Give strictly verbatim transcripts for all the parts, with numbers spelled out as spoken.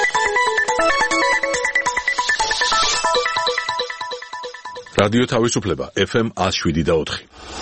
რადიო თავისუფლება ეფ ემ one oh seven და four.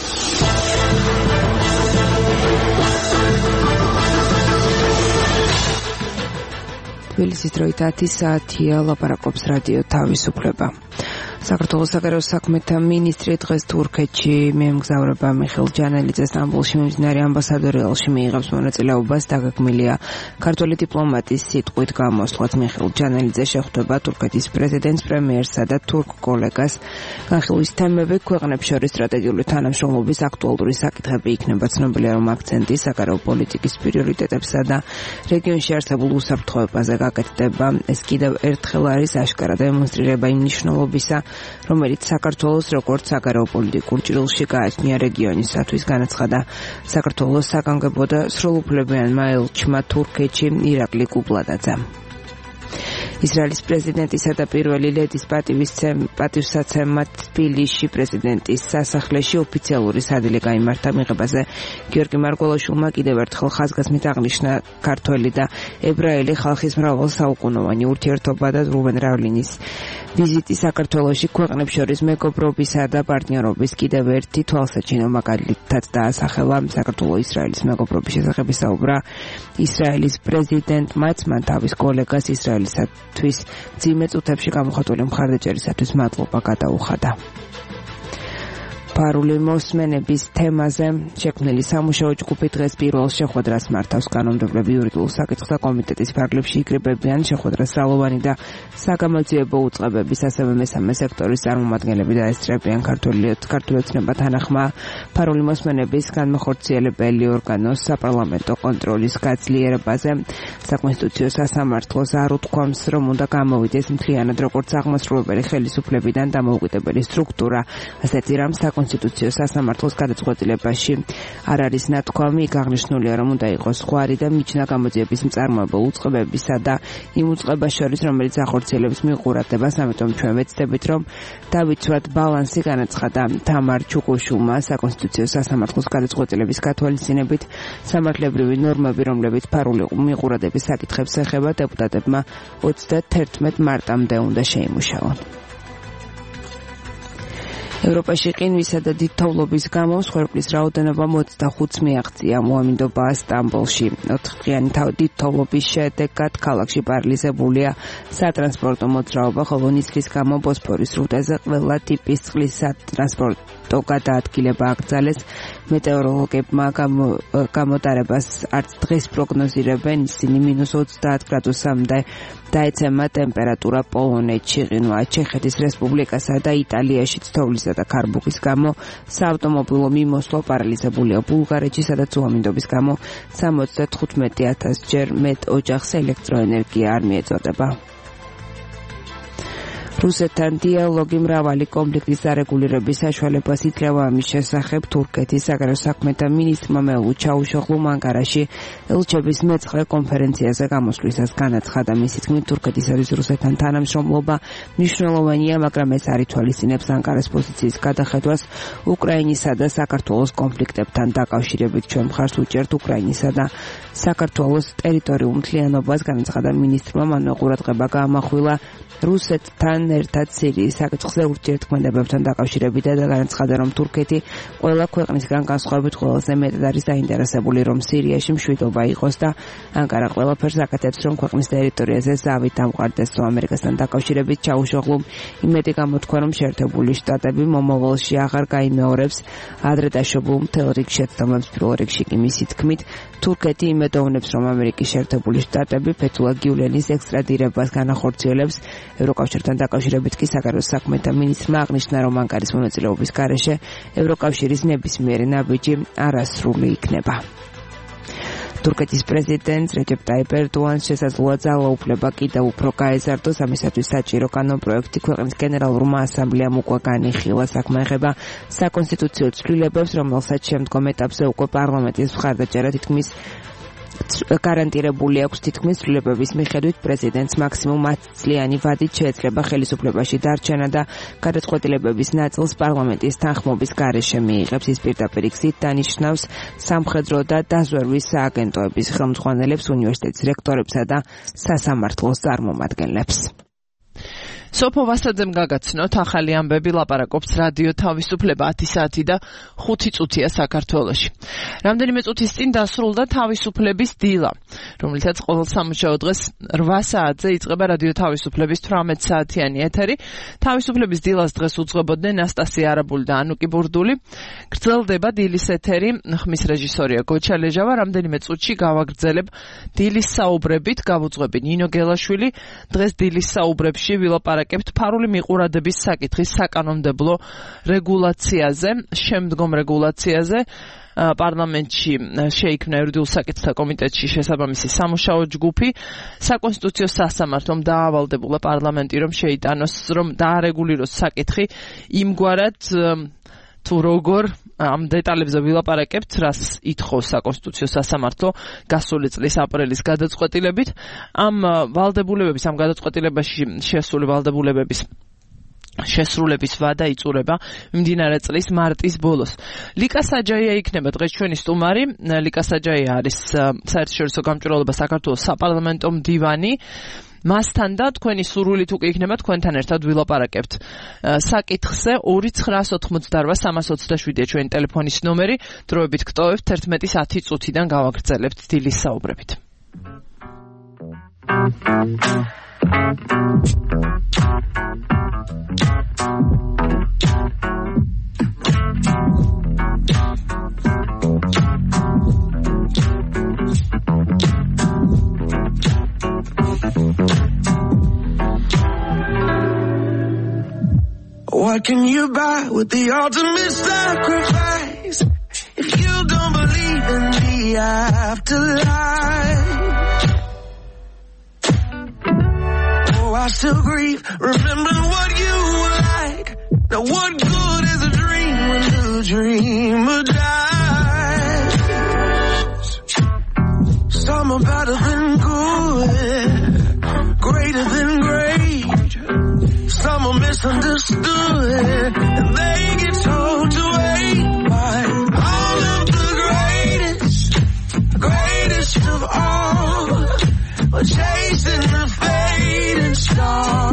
თბილისის დროით ათი საათია, ლაპარაკობს რადიო თავისუფლება. საქართველოს საგარეო საქმეთა მინისტრი დღეს თურქეთში მიემგზავრება. მიხეილ ჯანელიძე სტამბოლში მიმდინარე ამბასადორი ელში მიიღებს მონაწილეობას. დაგეგმილია ქართველი დიპლომატის სიტყვით გამოსვლაც. მიხეილ ჯანელიძე შეხვდება თურქეთის პრეზიდენტს, პრემიერსა და თურქ კოლეგას. განხილვის თემები ქვეყნებს შორის სტრატეგიული თანამშრომლობის აქტუალური საკითხები იქნება. ცნობილია, რომ აქცენტი საგარეო პოლიტიკის პრიორიტეტებსა და რეგიონში არსებულ უსაფრთხოებაზე გაკეთდება. ეს კიდევ ერთხელ არის აშკარა დემონსტრირება იმ მნიშვნელობისა, რომელიც საქართველოს როგორც საგარეო პოლიტიკურ ჭრილში გააჩნია რეგიონისათვის. განაცხადა საქართველოს საგანგებო და სრულუფლებიანმა ელჩმა თურქეთში ირაკლი კუპლადაძემ. ისრაელის პრეზიდენტისა და პირველი ლედის პატივსაცემად თბილისში პრეზიდენტის სასახლეში ოფიციალური სადილე გაიმართა. მიღებაზე გიორგი მარგველაშვილმა კიდევ ერთხელ ხაზგასმით აღნიშნა ქართველი და ებრაელი ხალხის მრავალსაუკუნოვანი ურთიერთობა და რუბენ რავლინის ვიზიტი საქართველოში ქვეყნებს შორის მეგობრობისა და პარტნიორობის კიდევ ერთი თვალსაჩინო მაგალითად დაასახელა. საქართველო-ისრაელის მეგობრობის შესახებ ისაუბრა ისრაელის პრეზიდენტმაც, მან თავის კოლეგას ისრაელისათვის მძიმე წუთებში გამოხატული მხარდაჭერისათვის მადლობა გადაუხადა. პარული მოსმენების თემაზე შექმნილი სამუშაო ჯგუფი დღეს პირველ შეხვედრას მართავს. კანონმდებლები იურიდიულ საკითხთა კომიტეტის ფარგლებში იკრიბებიან. შეხვედრას სალოვანი და საგამოძიებო უწყებების, ასევე მესამე სექტორის წარმომადგენლები დაესწრებიან. ქართული ოცნება თანახმა პარული მოსმენების განმახორციელებელი ორგანოს საპარლამენტო კონტროლის გაძლიერებაზე საკონსტიტუციო სასამართლოს არ უთქვამს, რომ უნდა გამოვიდეს მთლიანად როგორც აღმასრულებელი ხელისუფლებიდან დამოუკიდებელი სტრუქტურა. ასეთი რამ კონსტიტუციო სასამართლოს გადაწყვეტილებაში არ არის ნათქვამი. იქ აღნიშნულია, რომ უნდა იყოს ხვარი და მიჯნა გამოძიების მწარმოებელ უწყებებისა და იმ უწყებას შორის, რომელიც ახორციელებს მიღურადებას. ამიტომ ჩვენ ვეცდებით, რომ დავიცვათ ბალანსი. განაცხადა თამარ ჩუკუშულმა. საკონსტიტუციო სასამართლოს გადაწყვეტილების გათვალისწინებით სამართლებრივი ნორმები, რომლებიც ფარული მიღურადების საკითხებს ეხება, დეპუტატებმა ოცდაათერთმეტ მარტამდე უნდა შეიმუშაონ. ევროპაში ყინვისა და დიდთოვლობის გამო მსხვერპლის რაოდენობა ოცდახუთს მიაღწია. მოამინდობა სტამბოლში ოთხდღიანი დიდთოვლობის შედეგად ქალაქში პარალიზებულია სატრანსპორტო მოძრაობა, ხოლო ნისლის გამო ბოსფორის სრუტეზე ყველა ტიპის წყლის სატრანსპორტო გადაადგილება აკრძალეს. მეტეოროლოგებმა გამოტარებას არც დღეს პროგნოზირებენ. ისინი მინუს ოცდაათ გრადუსამდე დაეცემა ტემპერატურა პოლონეთში, ყინვა ჩეხეთის რესპუბლიკასა და იტალიაშიც თოვლისა და ქარბუქის გამო საავტომობილო მიმოსვლა პარალიზებულია. ბულგარეთში, სადაც უამინდობის გამო სამოცდათხუთმეტი ათასჯერ მეტ ოჯახს ელექტროენერგია არ მიეწოდება. რუსეთთან დიალოგი მრავალი კონფლიქტის დარეგულირების საშუალებას იძლევა. ამის შესახებ თურქეთის საგარეო საქმეთა მინისტრმა მევლութ ჩაუშოღლუმ ანკარაში ელჩების მეცხრე კონფერენციაზე გამოსვლისას განაცხადა. მისი თქმით, თურქეთისათვის რუსეთთან თანამშრომლობა მნიშვნელოვანია, მაგრამ ეს არ ითვალისწინებს ანკარას პოზიციის გადახედვას უკრაინისა და საქართველოს კონფლიქტებთან დაკავშირებით. ჩვენ მხარს უჭერთ უკრაინისა და საქართველოს ტერიტორიულ მთლიანობას. განაცხადა მინისტრმა. მანვე ყურადღება გაამახვილა რუსეთთან ერთად სირიის საკითხზე ურთიერთქმედებებთან დაკავშირებით და განაცხადა, რომ თურქეთი ყველა ქვეყნისგან განსხვავებით ყველაზე მეტად არის დაინტერესებული, რომ სირიაში მშვიდობა იყოს და ანკარა ყველაფერს აკეთებს, რომ ქვეყნის ტერიტორიაზე ზავით დამყარდეს. ამერიკასთან დაკავშირებით ჩაუშოღლუმ იმედი გამოთქვა, რომ შეერთებული შტატები მომავალში აღარ გაიმეორებს ადრე დაშვებულ მთელ რიგ შეცდომებს. პირველ რიგში კი მისი თქმით, თურქეთი იმედოვნებს, რომ ამერიკის შეერთებული შტატები ფეთულა გიულენის ექსტრადირებას განახორციელებს. ევროკავშირთან დაკავშირებით კი საგარეო საქმეთა მინისტრმა აღნიშნა, რომ ანკარის მონაწილეობის გარეშე ევროკავშირის ნებისმიერი ნაბიჯი არასრული იქნება. თურქეთის პრეზიდენტს რეჯეპ ტაიპ ერდოანს შესაძლოა ძალაუფლება კიდევ უფრო გაეზარდოს. ამისათვის საჭირო კანონპროექტი ქვეყნის გენერალურმა ასამბლეამ უკვე განიხილა. საქმე ეხება საკონსტიტუციო ცვლილებებს, რომელსაც შემდგომ ეტაპზე უკვე პარლამენტის მხარდაჭერა თითქმის გარანტირებული აქვს თითქმის ცვლილებების მიხედვით პრეზიდენტს მაქსიმუმ ათწლიანი ვადით შეეძლება ხელისუფლებაში დარჩენა და გადაწყვეტილებების ნაწილს პარლამენტის თანხმობის გარეშე მიიღებს. ის პირდაპირ გზით დანიშნავს სამხედრო და დაზვერვის სააგენტოების ხელმძღვანელებს, უნივერსიტეტის რექტორებსა და სასამართლოს წარმომადგენლებს. სოფო ვასაძემ გაგაცნოთ ახალი ამბები, ლაპარაკობს რადიო თავისუფლება ათი საათი და ხუთი წუთია საქართველოში. რამდენიმე წუთის წინ დასრულდა თავისუფლების დილა, რომლითაც ყოველ სამუშაო დღეს რვა საათზე იწყება რადიო თავისუფლების თვრამეტ საათიანი ეთერი. თავისუფლების დილას დღეს უძღვებოდნენ ნასტასია არაბული და ანუკი ბურდული. გრძელდება დილის ეთერი, ხმის რეჟისორია გოჩა ლეჟავა. რამდენიმე წუთში გავაგრძელებ დილის საუბრებით, გავუძღვები ნინო გელაშვილი. დღეს დილის საუბრებში ვილაპარაკებთ ფარული მიყურადების საკითხის საკანონმდებლო რეგულაციაზე, შემდგომ რეგულაციაზე. პარლამენტში შეიქმნა იურიდიულ საკითხთა კომიტეტში შესაბამისი სამუშაო ჯგუფი. საკონსტიტუციო სასამართლომ დაავალდებულა პარლამენტი, რომ შეიტანოს, რომ დაარეგულიროს საკითხი იმგვარად, თუ როგორ ამ დეტალებზე ვილაპარაკებთ, რას ითხოვს საკონსტიტუციო სასამართლო გასული წლის აპრილის გადაწყვეტილებით. ამ ვალდებულებების, ამ გადაწყვეტილებაში შესული ვალდებულებების შესრულების ვადა იწურება მიმდინარე წლის მარტის ბოლოს. ლიკა საჯაია იქნება დღეს ჩვენი სტუმარი. ლიკა საჯაია არის საერთაშორისო გამჭვირვალობა საქართველოს საპარლამენტო მდივანი. მასთან და თქვენი სურვილით უკვე იქნება თქვენთან ერთად ვილაპარაკებთ საკითხზე. ორი ცხრაას ოთხმოცდარვა სამას ოცდაშვიდია ჩვენი ტელეფონის ნომერი. დროებით გტოვებთ ერთმეტის ათი წუთიდან გავაგრძელებთ დილის საუბრებით. What can you buy with the ultimate sacrifice if you don't believe in the afterlife? Oh, I still grieve, remembering what you were like. Now what good is a dream when the dreamer dies? Some are better than good, greater than great. Some are misunderstood, and they get told to wait. But all of the greatest, greatest of all, are chasing the fading star.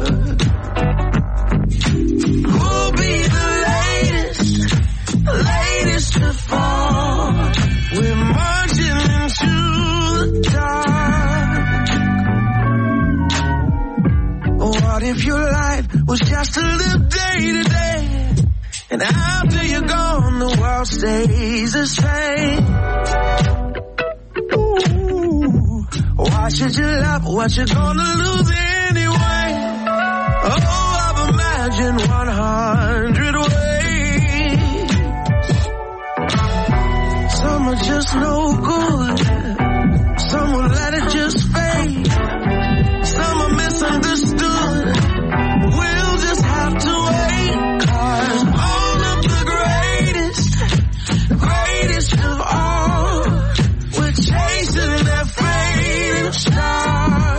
Who'll be the latest, latest to fall? We're marching into the dark. What if your life was just to live day to day, and after you're gone the world stays the same? Ooh, why should you love what you're gonna lose anyway? Oh, I've imagined one hundred ways. Some are just no good, some will let it just fade. Some are misunderstood, we'll just have to wait. Cause all of the greatest, greatest of all, we're chasing that fading star.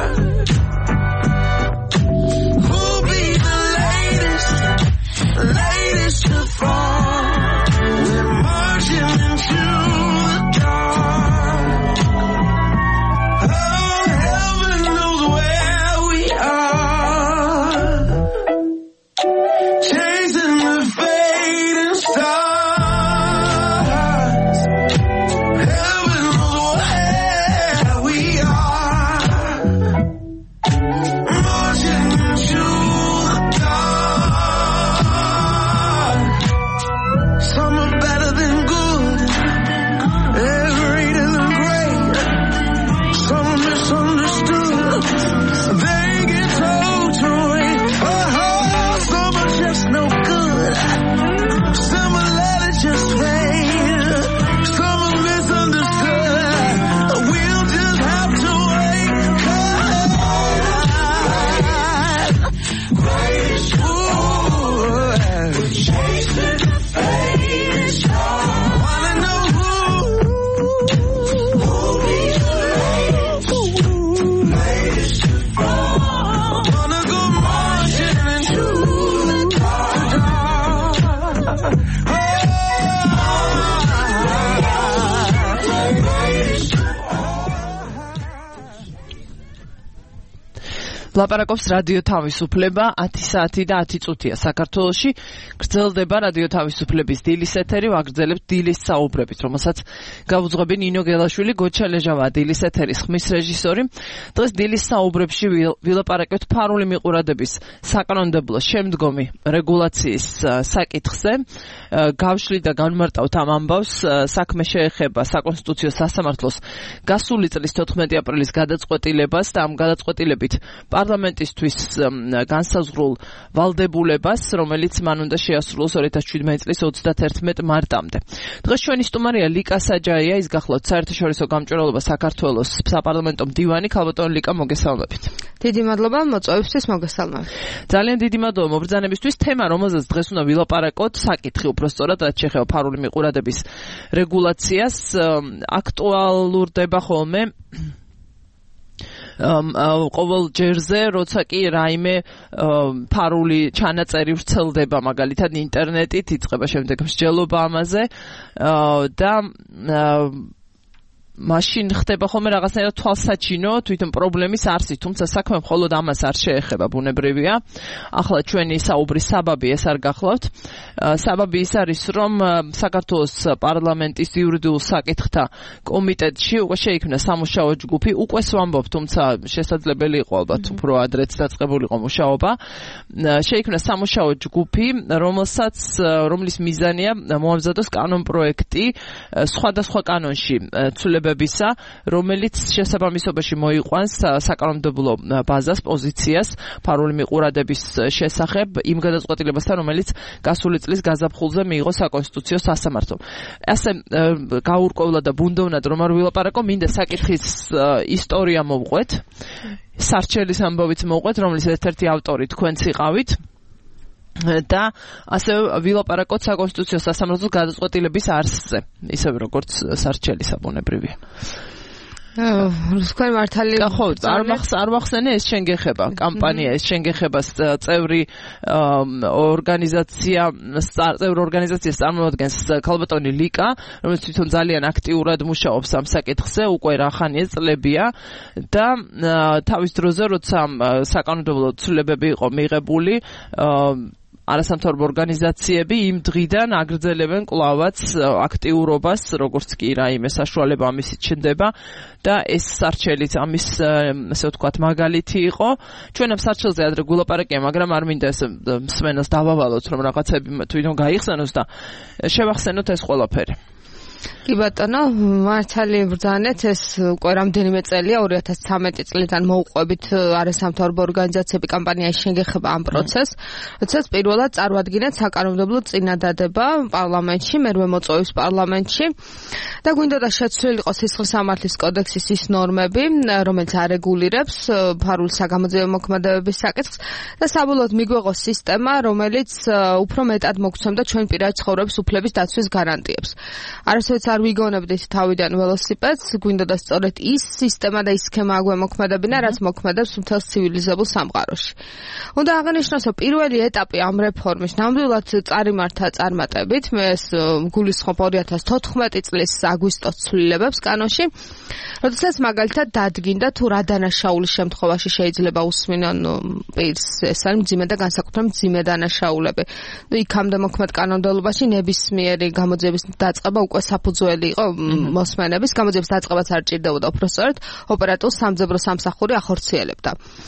Who'll be the latest, latest to fall? We're marching into the dark. ლაპარაკობს რადიო თავისუფლება ათი საათი და ათი წუთია საქართველოში. გრძელდება რადიო თავისუფლების დილის ეთერი, ვაგრძელებთ დილის საუბრებით, რომელსაც გავუძღვები ნინო გელაშვილი, გოჩა ლეჟავა დილის ეთერის ხმის რეჟისორი. დღეს დილის საუბრებში ვილაპარაკებთ ფარული მიყურადების საკანონმდებლო შემდგომი რეგულაციის საკითხზე. გავშლი და განმარტავთ ამ ამბავს. საქმე შეეხება საკონსტიტუციო სასამართლოს გასული წლის თოთხმეტი აპრილის გადაწყვეტილებას და ამ გადაწყვეტილებით პარლამენტისთვის განსაზღვრულ ვალდებულებას, რომელიც მან უნდა შეასრულოს ორი ათას შვიდმეტი წლის ოცდაათერთმეტი მარტამდე. დღეს ჩვენი სტუმარია ლიკა საჯაია, ის გახლავთ საერთაშორისო გამჭვირვალობა საქართველოს საპარლამენტო მდივანი. ქალბატონი ლიკა, მოგესალმებით. დიდი მადლობა მოწვევისთვის, მოგესალმებით. ძალიან დიდი მადლობა მობრძანებისთვის. თემა, რომელზეც დღეს უნდა ვილაპარაკოთ, საკითხი უბრალოდ რაც შეეხება ფარული მიყურადების რეგულაციას, აქტუალურდება ხოლმე ყოველ ჯერზე, როცა კი რაიმე ფარული ჩანაწერი ვრცელდება, მაგალითად ინტერნეტით, იწყება შემდეგ მსჯელობა ამაზე და მაშინ ხდება ხოლმე რაღაცნაირად თვალსაჩინო თვითონ პრობლემის არსი, თუმცა საქმე მხოლოდ ამას არ შეეხება, ბუნებრივია. ახლა ჩვენი საუბრის საბაბი ეს არ გახლავთ. საბაბი ის არის, რომ საქართველოს პარლამენტის იურიდიულ საკითხთა კომიტეტში უკვე შეიქმნა სამუშაო ჯგუფი, უკვე ვამბობ, თუმცა შესაძლებელი იყო ალბათ უფრო ადრეც დაწყებულიყო მუშაობა. შეიქმნა სამუშაო ჯგუფი, რომელსაც რომლის მიზანია მოამზადოს კანონპროექტი სხვადასხვა კანონში ცვლილებებისა, რომელიც შესაბამისობაში მოიყვანს საკანონმდებლო ბაზას, პოზიციას ფარული მიყურადების შესახებ იმ გადაწყვეტილებასთან, რომელიც გასული წლის გაზაფხულზე მიიღო საკონსტიტუციო სასამართლომ. ასე გაურკვევლად და ბუნდოვნად რომ არ ვილაპარაკო, მინდა საკითხის ისტორია მოვყვეთ, სარჩელის ამბავიც მოვყვეთ, რომლის ერთ-ერთი ავტორი თქვენც იყავით. და ასე ვილაპარაკოთ საკონსტიტუციო სასამართლოს გადაწყვეტილების არსზე, ისევ როგორც სარჩელი საბუნებრივია. თქვენ მართალი ხო, არ მახსენე ეს შენ გეხება კამპანია, ეს შენ გეხება წევრი ორგანიზაცია, წევრი ორგანიზაციას წარმოადგენს ქალბატონი ლიკა, რომელიც თვითონ ძალიან აქტიურად მუშაობს ამ საკითხზე, უკვე რახანია წლებია და თავის დროზე, როცა საკანონმდებლო ცვლილებები იყო მიღებული, არასამთავრობო ორგანიზაციები იმ დღიდან აგრძელებენ კვლავაც აქტიურობას, როგორც კი რაიმე საშუალება ამისით ჩნდება და ეს სარჩელიც ამის, ასე ვთქვათ, მაგალითი იყო. ჩვენ ამ სარჩელზე ადრე გულაპარაკია, მაგრამ არ მინდა ეს მსმენელს დავავალოთ, რომ რაღაცები თვითონ გაიხსენოს და შევახსენოთ ეს ყველაფერი. კი ბატონო, მართალი ბრძანეთ, ეს უკვე რამდენიმე წელია, ორი ათას ცხრამეტი წლიდან მოუყვებით არასამთავრობო ორგანიზაციები კამპანიაში შეგეხება ამ პროცესს, როდესაც პირველად წარვადგინეთ საკანონმდებლო წინადადება პარლამენტში, მერვე მოწვევის პარლამენტში და გვინდოდა შეცვლილიყო სისხლის სამართლის კოდექსის ის ნორმები, რომელიც არეგულირებს ფარულ საგამოძიებო მოქმედებების საკითხს და საბოლოოდ მიგვეღო სისტემა, რომელიც უფრო მეტად მოგცემდა ჩვენ პირადი ცხოვრების უფლების დაცვის გარანტიებს. არასოდეს არ ვიგონებდით თავიდან ველოსიპედს, გვინდოდა სწორედ ის სისტემა და ის სქემა აგვემოქმედებინა, რაც მოქმედებს მთელს ცივილიზებულ სამყაროში. უნდა აღინიშნოს, რომ პირველი ეტაპი ამ რეფორმის ნამდვილად წარიმართა წარმატებით, მე ეს გულისხმობ ორი ათას თოთხმეტი წლის აგვისტოს ცვლილებებს კანონში, როდესაც მაგალითად დადგინდა თუ რა დანაშაულის შემთხვევაში შეიძლება უსმინონ პირს, ეს არის მძიმე და განსაკუთრებით მძიმე დანაშაულები. ნუ იქამდე მოქმედ კანონმდებლობაში ნებისმიერი გამოძიების დაწყება უკვე საფუძველი იყო მოსმენების, გამოძიების დაწყებაც არ ჭირდებოდა, უბრალოდ ოპერატიულ სამძებრო სამსახური ახორციელებდა.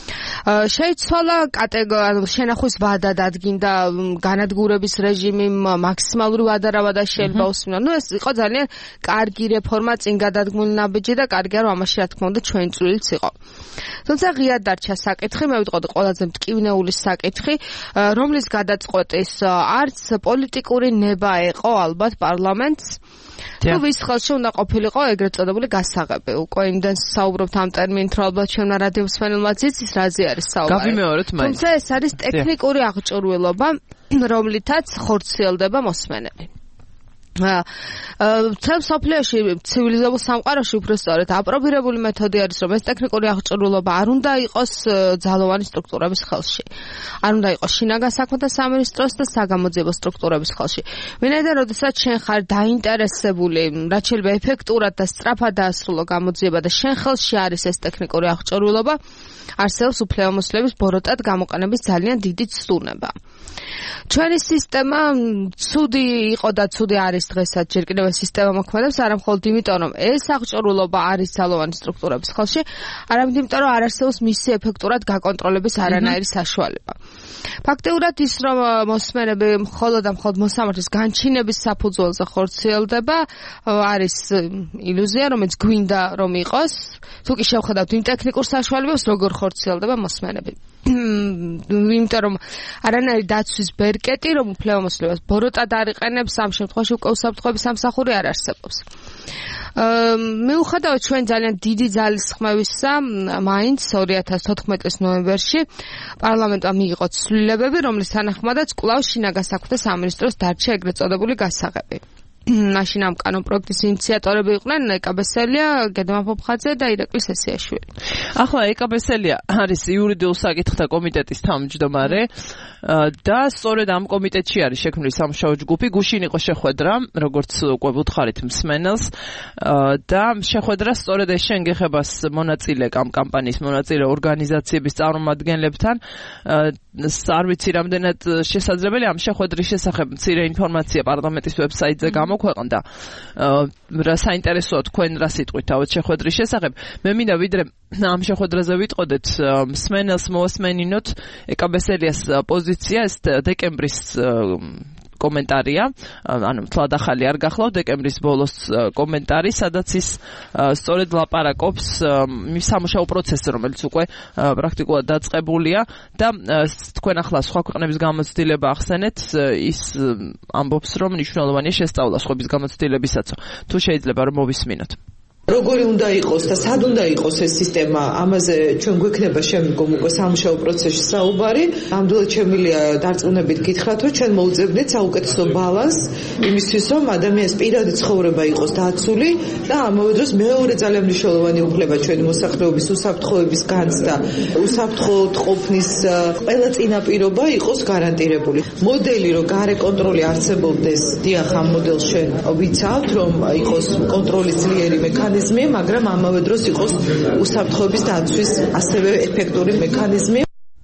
შეიცვალა კატეგორია, შენახვის ვადა დადგინდა, განადგურების რეჟიმი, მაქსიმალური ვადარავადა შეიძლება უსმინო. ნუ ეს იყო ძალიან კარგი რეფორმა, წინ გადადგმული ნაბიჯი და კარგია, რომ ამაში რა თქმა უნდა ჩვენი წვლილიც იყო. თუმცა ღიად დარჩა საკითხი, მე ვიტყოდი ყველაზე მტკივნეული საკითხი, რომლის გადაწყვეტის არც პოლიტიკური ნება ეყო ალბათ პარლამენტს. თუ ვის ხელში უნდა ყოფილიყო ეგრეთ წოდებული გასაღები. უკვე იმდენ საუბრობთ ამ ტერმინით, რომ ალბათ ჩვენმა რადიო მსმენელმაც იცის რაზე არის საუბარი. გავიმეორეთ მაინც. თუმცა ეს არის ტექნიკური აღჭურვილობა, რომლითაც ხორციელდება მოსმენები. ცელ სოფლიოში ცივილიზებულ სამყაროში უფრო სწორედ აპრობირებული მეთოდი არის, რომ ეს ტექნიკური აღჭურვილობა არ უნდა იყოს ძალოვანი სტრუქტურების ხელში. არ უნდა იყოს შინაგან საქმეთა სამინისტროს და საგამოძიებო სტრუქტურების ხელში. ვინაიდან როდესაც შენ ხარ დაინტერესებული, რაც შეიძლება ეფექტურად და სწრაფად დაასრულო გამოძიება და შენ ხელში არის ეს ტექნიკური აღჭურვილობა, არსებობს უფლებამოსილების ბოროტად გამოყენების ძალიან დიდი ცდუნება. ჩვენი სისტემა ცუდი იყო და ცუდი არის დღესაც ჯერ კიდევ სისტემა მოქმედებს არა მხოლოდ იმიტომ რომ ეს აღჭურვილობა არის ძალოვანი სტრუქტურების ხელში, არამედ იმიტომ რომ არ არსებობს მისი ეფექტურად გაკონტროლების არანაირი საშუალება. ფაქტიურად ის რომ მოსმენები მხოლოდ და მხოლოდ მოსამართლის განჩინების საფუძველზე ხორციელდება, არის ილუზია, რომელიც გვინდა რომ იყოს. თუ კი შევხედავთ იმ ტექნიკურ საშუალებებს, როგორ ხორციელდება მოსმენები. იმიტომ რომ არანაირი დაცვის ბერკეტი, რომ უფლებამოსილებას ბოროტად არ იყენებს, ამ შემთხვევაში უკვე უსაფრთხოების სამსახური არ არსებობს. მიუხედავად ჩვენ ძალიან დიდი ძალის ხმევისა, მაინც ორი ათას თოთხმეტი წლის ნოემბერში პარლამენტმა მიიღო ცვლილებები, რომლის თანახმადაც კვლავ შინაგან საქმეთა სამინისტროს დარჩა ეგრეთ წოდებული გასაღები. მაშინ ამ კანონპროექტის ინიციატორები იყვნენ ეკაბესელია, გედმა ფოფხაძე და ირაკლი სესიაშვილი. ახლა ეკაბესელია არის იურიდიულ საკითხთა კომიტეტის თავმჯდომარე და სწორედ ამ კომიტეტში არის შექმნილი სამუშაო ჯგუფი. გუშინ იყო შეხვედრა, როგორც უკვე ვუთხარით მსმენელს და შეხვედრა სწორედ ეს შენგეხებას მონაწილე ამ კამპანიის მონაწილე ორგანიზაციების წარმომადგენლებთან. არ ვიცი რამდენად შესაძლებელია ამ შეხვედრის შესახებ მცირე ინფორმაცია პარლამენტის ვებსაიტზე გამოქვეყნდა. რა საინტერესოა თქვენ რა სიტყვით თავად შეხვედრის შესახებ. მე მინდა ვიდრე ამ შეხვედრაზე ვიტყოდეთ მსმენელს მოასმენინოთ ეკაბესელიას პოზიცია, ეს დეკემბრის კომენტარია, ანუ თლად ახალი არ გახლავთ, დეკემბრის ბოლოს კომენტარი, სადაც ის სწორედ ლაპარაკობს სამუშაო პროცესზე, რომელიც უკვე პრაქტიკულად დაწყებულია და თქვენ ახლა სხვა ქვეყნების გამოცდილება ახსენეთ, ის ამბობს, რომ მნიშვნელოვანია შესწავლა სხვების გამოცდილებისაც. თუ შეიძლება რომ მოვისმინოთ. როგორი უნდა იყოს და სად უნდა იყოს ეს სისტემა, ამაზე ჩვენ გვექნება შემდგომ უკვე სამუშაო პროცესში საუბარი. ნამდვილად შემილია დარწმუნებით გითხრათ, რომ ჩვენ მოვუძებნით საუკეთესო ბალანს იმისთვის, რომ ადამიანის პირადი ცხოვრება იყოს დაცული და ამავე დროს მეორე ძალიან მნიშვნელოვანი უფლება ჩვენი მოსახლეობის უსაფრთხოების განცდა, უსაფრთხოდ ყოფნის ყველა წინაპირობა იყოს გარანტირებული. მოდელი, რომ გარე კონტროლი არსებობდეს, დიახ, ამ მოდელს ჩვენ ვიცავთ, რომ იყოს კონტროლის ძლიერი მექანიზმი, მაგრამ ამავე დროს იყოს უსაფრთხოების დაცვის ასევე ეფექტური მექანიზმი.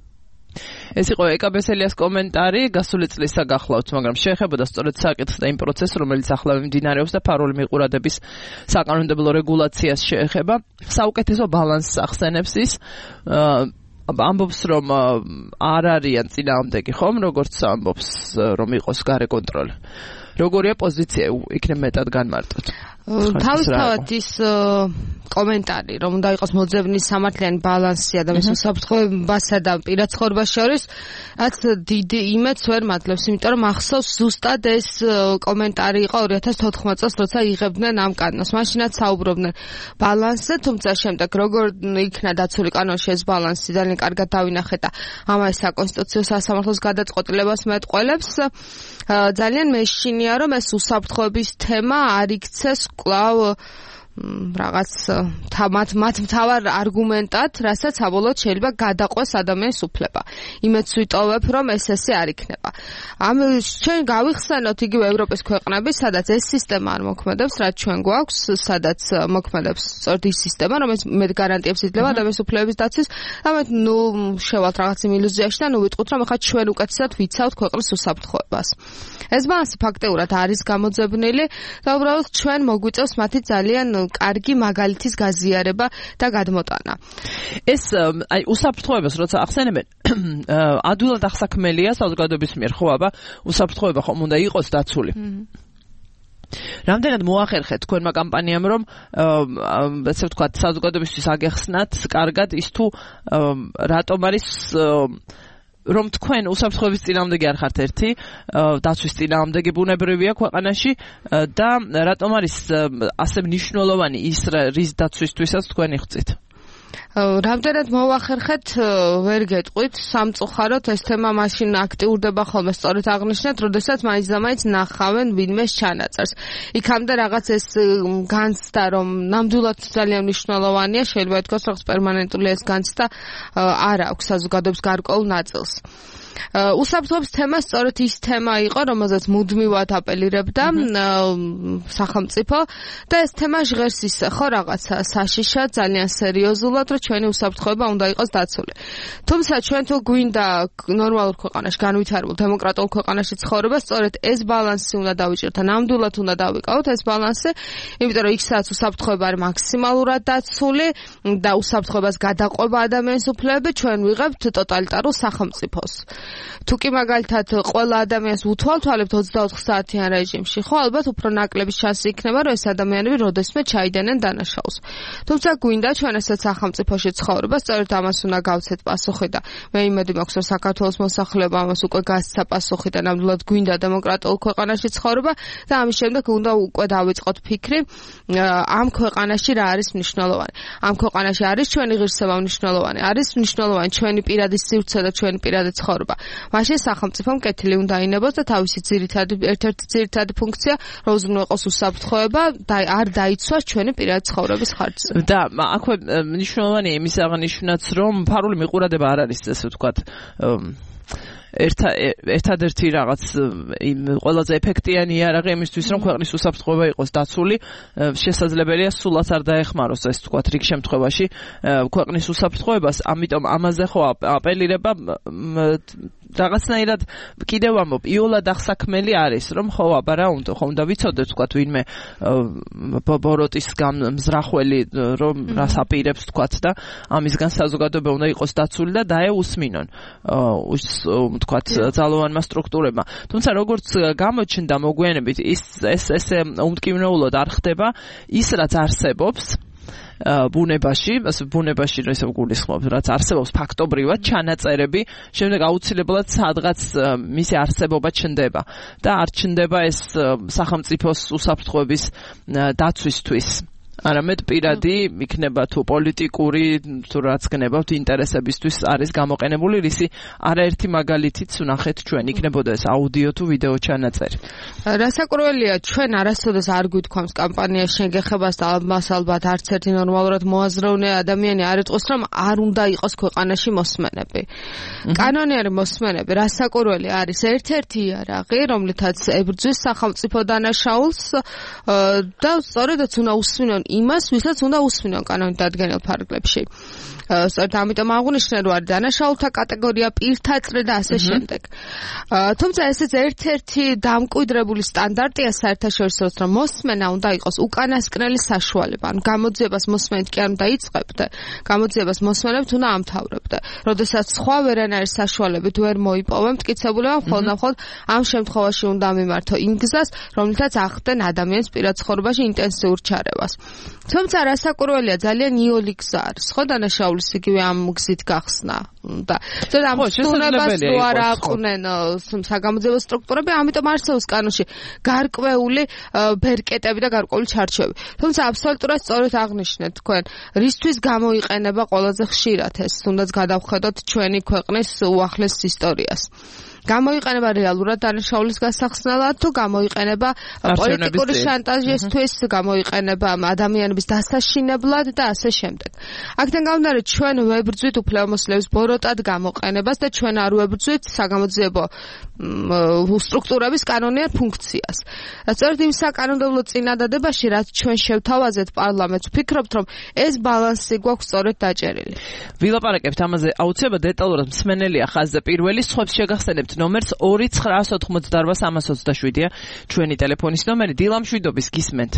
ეს იყო ეკაბესელიას კომენტარი, გასული წლის საგახლავთ, მაგრამ შეეხებოდა სწორედ საკითხს და იმ პროცესს, რომელიც ახლა მიმდინარეობს და ფარული მიყურადების საკანონმდებლო რეგულაციას შეეხება. საუკეთესო ბალანსს ახსენებს ის. ამბობს, რომ არ არიან წინააღმდეგი ხომ, როგორც ამბობს, რომ იყოს გარე კონტროლი. როგორია პოზიცია იქნებ მეტად განმარტოთ? თავისთავად ის კომენტარი, რომ უნდა იყოს მოძებნის სამართლიანი ბალანსი ადამიანის უსაფრთხოებასა და პირად ცხოვრებას შორის, რაც დიდ იმედს ვერ მადლებს, იმიტომ რომ ახსოვს ზუსტად ეს კომენტარი იყო ორი ათას თოთხმეტ წელს, როცა იღებდნენ ამ კანონს. მაშინაც საუბრობდნენ ბალანსზე, თუმცა შემდეგ როგორ იქნა დაცული კანონში ეს ბალანსი ძალიან კარგად დავინახეთ და ამას საკონსტიტუციო სასამართლოს გადაწყვეტილებას მეტყველებს. ძალიან მეშინია, რომ ეს უსაფრთხოების თემა არ იქცეს კვლავ რაღაც მათ მათ მთავარ არგუმენტად, რასაც საბოლოოდ შეიძლება გადაყვეს ადამიანის უფლება. იმედს ვიტოვებ, რომ ეს ესე არ იქნება. ამ ჩვენ გავიხსენოთ იგივე ევროპის ქვეყნები, სადაც ეს სისტემა არ მოქმედებს, რაც ჩვენ გვაქვს, სადაც მოქმედებს სწორედ ის სისტემა, რომელიც მეტ გარანტიებს იძლევა ადამიანის უფლებების დაცვის. ამეთ ნუ შევალთ რაღაც იმ ილუზიაში და ნუ ვიტყვით, რომ ახლა ჩვენ უკეთესად ვიცავთ ქვეყნის უსაფრთხოებას. ეს ბალანსი ფაქტიურად არის გამოძებნილი და უბრალოდ ჩვენ მოგვიწევს მათი ძალიან კარგი მაგალითის გაზიარება და გადმოტანა. ეს აი უსაფრთხოებას როცა ახსენებენ, ადვილად ახსაქმელია საზოგადოების მიერ, ხო აბა, უსაფრთხოება ხომ უნდა იყოს დაცული. რამდენად მოახერხეთ თქვენმა კამპანიამ, რომ ესე ვთქვათ, საზოგადოებისთვის აგეხსნათ კარგად ის თუ რატომ არის რომ თქვენ უსაფრთხოების წინააღმდეგი არ ხართ ერთი, დაცვის წინააღმდეგი ბუნებრივია ქვეყანაში და რატომ არის ასე მნიშვნელოვანი ის რის დაცვისთვისაც თქვენ იღწით? რამდენად მოვახერხეთ ვერ გეტყვით სამწუხაროდ ეს თემა მაშინ აქტიურდება ხოლმე სწორედ აღნიშნეთ როდესაც მაინც და მაინც ნახავენ ვინმეს ჩანაწერს იქამდე რაღაც ეს განცდა რომ ნამდვილად ძალიან მნიშვნელოვანია შეიძლება ითქვას რომ პერმანენტული ეს განცდა არ აქვს საზოგადოების გარკვეულ ნაწილს უსაფრთხოების თემა სწორედ ის თემა იყო, რომელზეც მუდმივად აპელირებდა სახელმწიფო და ეს თემა ჟღერს ისე ხო რაღაცა საშიშად, ძალიან სერიოზულად, რომ ჩვენი უსაფრთხოება უნდა იყოს დაცული. თუმცა ჩვენ თუ გვინდა ნორმალურ ქვეყანაში, განვითარებულ დემოკრატიულ ქვეყანაში ცხოვრება, სწორედ ეს ბალანსი უნდა დავიჭიროთ, ნამდვილად უნდა დავიკავოთ ეს ბალანსი, იმიტომ რომ იქ სადაც უსაფრთხოება არის მაქსიმალურად დაცული და უსაფრთხოებას გადაყვება ადამიანის უფლებები, ჩვენ ვიღებთ ტოტალიტარულ სახელმწიფოს. თუ კი მაგალითად ყველა ადამიანს უთვალთვალებთ ოცდაოთხ საათიან რეჟიმში, ხო ალბათ უფრო ნაკლების შანსი იქნება, რომ ეს ადამიანები როდესმე ჩაიდენენ დანაშაულს. თუმცა გვინდა ჩვენ ესეც სახელმწიფოში ცხოვრება, სწორედ ამას უნდა გავცეთ პასუხი და მე იმედი მაქვს, რომ საქართველოს მოსახლეობა ამას უკვე გასცა პასუხი და ნამდვილად გვინდა დემოკრატიულ ქვეყანაში ცხოვრება და ამის შემდეგ უნდა უკვე დავიწყოთ ფიქრი ამ ქვეყანაში რა არის მნიშვნელოვანი. ამ ქვეყანაში არის ჩვენი ღირსება მნიშვნელოვანი, არის მნიშვნელოვანი ჩვენი პირადი სივრცე და ჩვენი პირადი ცხოვრება. მაშინ სახელმწიფომ კეთილი უნდა ინებოს და თავისი ძირითადი ერთ-ერთი ძირითადი ფუნქცია რომ უზრუნო იყოს უსაფრთხოება და არ დაიცვას ჩვენი პირადი ცხოვრების ხარჯზე. და აქვე მნიშვნელოვანია იმის აღნიშვნაც რომ ფარული მიყურადება არ არის ესე ვთქვათ ერთა ერთადერთი რაღაც ყველაზე ეფექტიანი იარაღი იმისთვის რომ ქვეყნის უსაფრთხოება იყოს დაცული შესაძლებელია სულაც არ დაეხმაროს ეს თქვა რიგ შემთხვევაში ქვეყნის უსაფრთხოებას ამიტომ ამაზე ხო აპელირება რაღაცნაირად კიდევ ამბობ იოლად ახსაქმელი არის რომ ხო აბა რა უნდა ხო უნდა ვიცოდეთ თქვა ვინმე ბოროტის გამზრახველი რომ რას აპირებს თქვა და ამისგან საზოგადოება უნდა იყოს დაცული და დაეუსმინონ თქვათ ძალოვანმა სტრუქტურებმა. თუმცა როგორც გამოჩნდა მოგვიანებით ის ეს ესე უმტკივნეულოდ არ ხდება ის რაც არსებობს ბუნებაში, ასე ბუნებაში ესე გულისხმობ, რაც არსებობს ფაქტობრივად ჩანაწერები, შემდეგ აუცილებლად სადღაც მისი არსებობა ჩნდება და არ ჩნდება ეს სახელმწიფოს უსაფრთხოების დაცვისთვის. არამედ პირადი იქნება თუ პოლიტიკური თუ რაც გნებავთ ინტერესებისთვის არის გამოყენებული რისი არაერთი მაგალითიც ვნახეთ ჩვენ იქნებოდა ეს აუდიო თუ ვიდეო ჩანაწერი. რასაკვირველია ჩვენ არასოდეს არ გვითქვამს კამპანიაში შეგეხებას და მას ალბათ არც ერთი ნორმალურად მოაზროვნე ადამიანი არ იტყვის რომ არ უნდა იყოს ქვეყანაში მოსმენები. კანონიერი მოსმენები რასაკვირველი არის ერთ-ერთი იარაღი რომლითაც ებრძვის სახელმწიფო დანაშაულს და სწორედაც უნდა უსმინონ იმას, ვისაც უნდა უსმინონ კანონით დადგენილ ფარგლებში. სწორედ ამიტომ აღვნიშნე რომ არის დანაშაულთა კატეგორია, პირთა წრე და ასე შემდეგ. თუმცა ესეც ერთ-ერთი დამკვიდრებული სტანდარტია საერთაშორისო რომ მოსმენა უნდა იყოს უკანასკნელი საშუალება. ანუ გამოძიებას მოსმენით კი არ უნდა იწყებდე, გამოძიებას მოსმენებით უნდა ამთავრებდე. როდესაც სხვა ვერანაირი საშუალებით ვერ მოიპოვე, მტკიცებულება მხოლოდ და მხოლოდ ამ შემთხვევაში უნდა მიმართო იმ გზას, რომლითაც ახდენ ადამიანის პირად ცხოვრებაში ინტენსიურ ჩარევას. თუმცა რასაკვირველია ძალიან იოლი გზა არის, ხო დანაშაულის იგივე ამ გზით გახსნა და ზოგადად ამ სტუნებას რო არ აყვნენ საგამოძიებო სტრუქტურები, ამიტომ არსებობს კანონში გარკვეული ბერკეტები და გარკვეული ჩარჩოები. თუმცა აბსოლუტურად სწორად აღნიშნეთ თქვენ, რისთვის გამოიყენება ყველაზე ხშირად ეს, თუნდაც გადავხედოთ ჩვენი ქვეყნის უახლეს ისტორიას. გამოიყენება რეალურად დანაშაულის გასახსნელად თუ გამოიყენება პოლიტიკური შანტაჟისთვის, გამოიყენება ადამიანების დასაშინებლად და ასე შემდეგ. აქედან გამომდინარე ჩვენ ვებრძვით უფლებამოსილების ბოროტად გამოყენებას და ჩვენ არ ვებრძვით საგამოძიებო სტრუქტურების კანონიერ ფუნქციას. სწორედ იმ საკანონმდებლო წინადადებაში, რაც ჩვენ შევთავაზეთ პარლამენტს, ვფიქრობთ, რომ ეს ბალანსი გვაქვს სწორედ დაჭერილი. ვილაპარაკებთ ამაზე აუცილებლად დეტალურად მსმენელია ხაზზე პირველი, სხვებს შეგახსენებთ ნომერს ორი ცხრა ოთხმოცდაარბა სამას ოცდაშვიდია ჩვენი ტელეფონის ნომერი. დილამშვიდობის გისმენთ.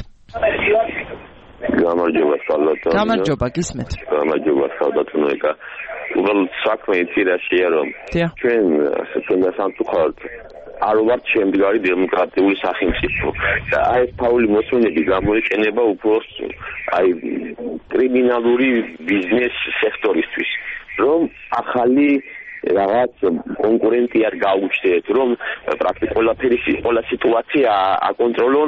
გამარჯობა სალათო. გამარჯობა გისმენთ. გამარჯობა სალათონოიკა. უბრალოდ საქმე იცირაშია რომ ჩვენ ასე თუნდა სამწუხაროდ არ ვართ შემდგარი დემოკრატიული სახელმწიფო და აი ეს ფაული მოსმენები გამოიყენება უბრალოდ აი კრიმინალური ბიზნეს სექტორისთვის რომ ახალი რაღაც კონკურენტი არ გაუჩნდეთ, რომ პრაქტიკულად ყველაფერი ყველა სიტუაცია აკონტროლონ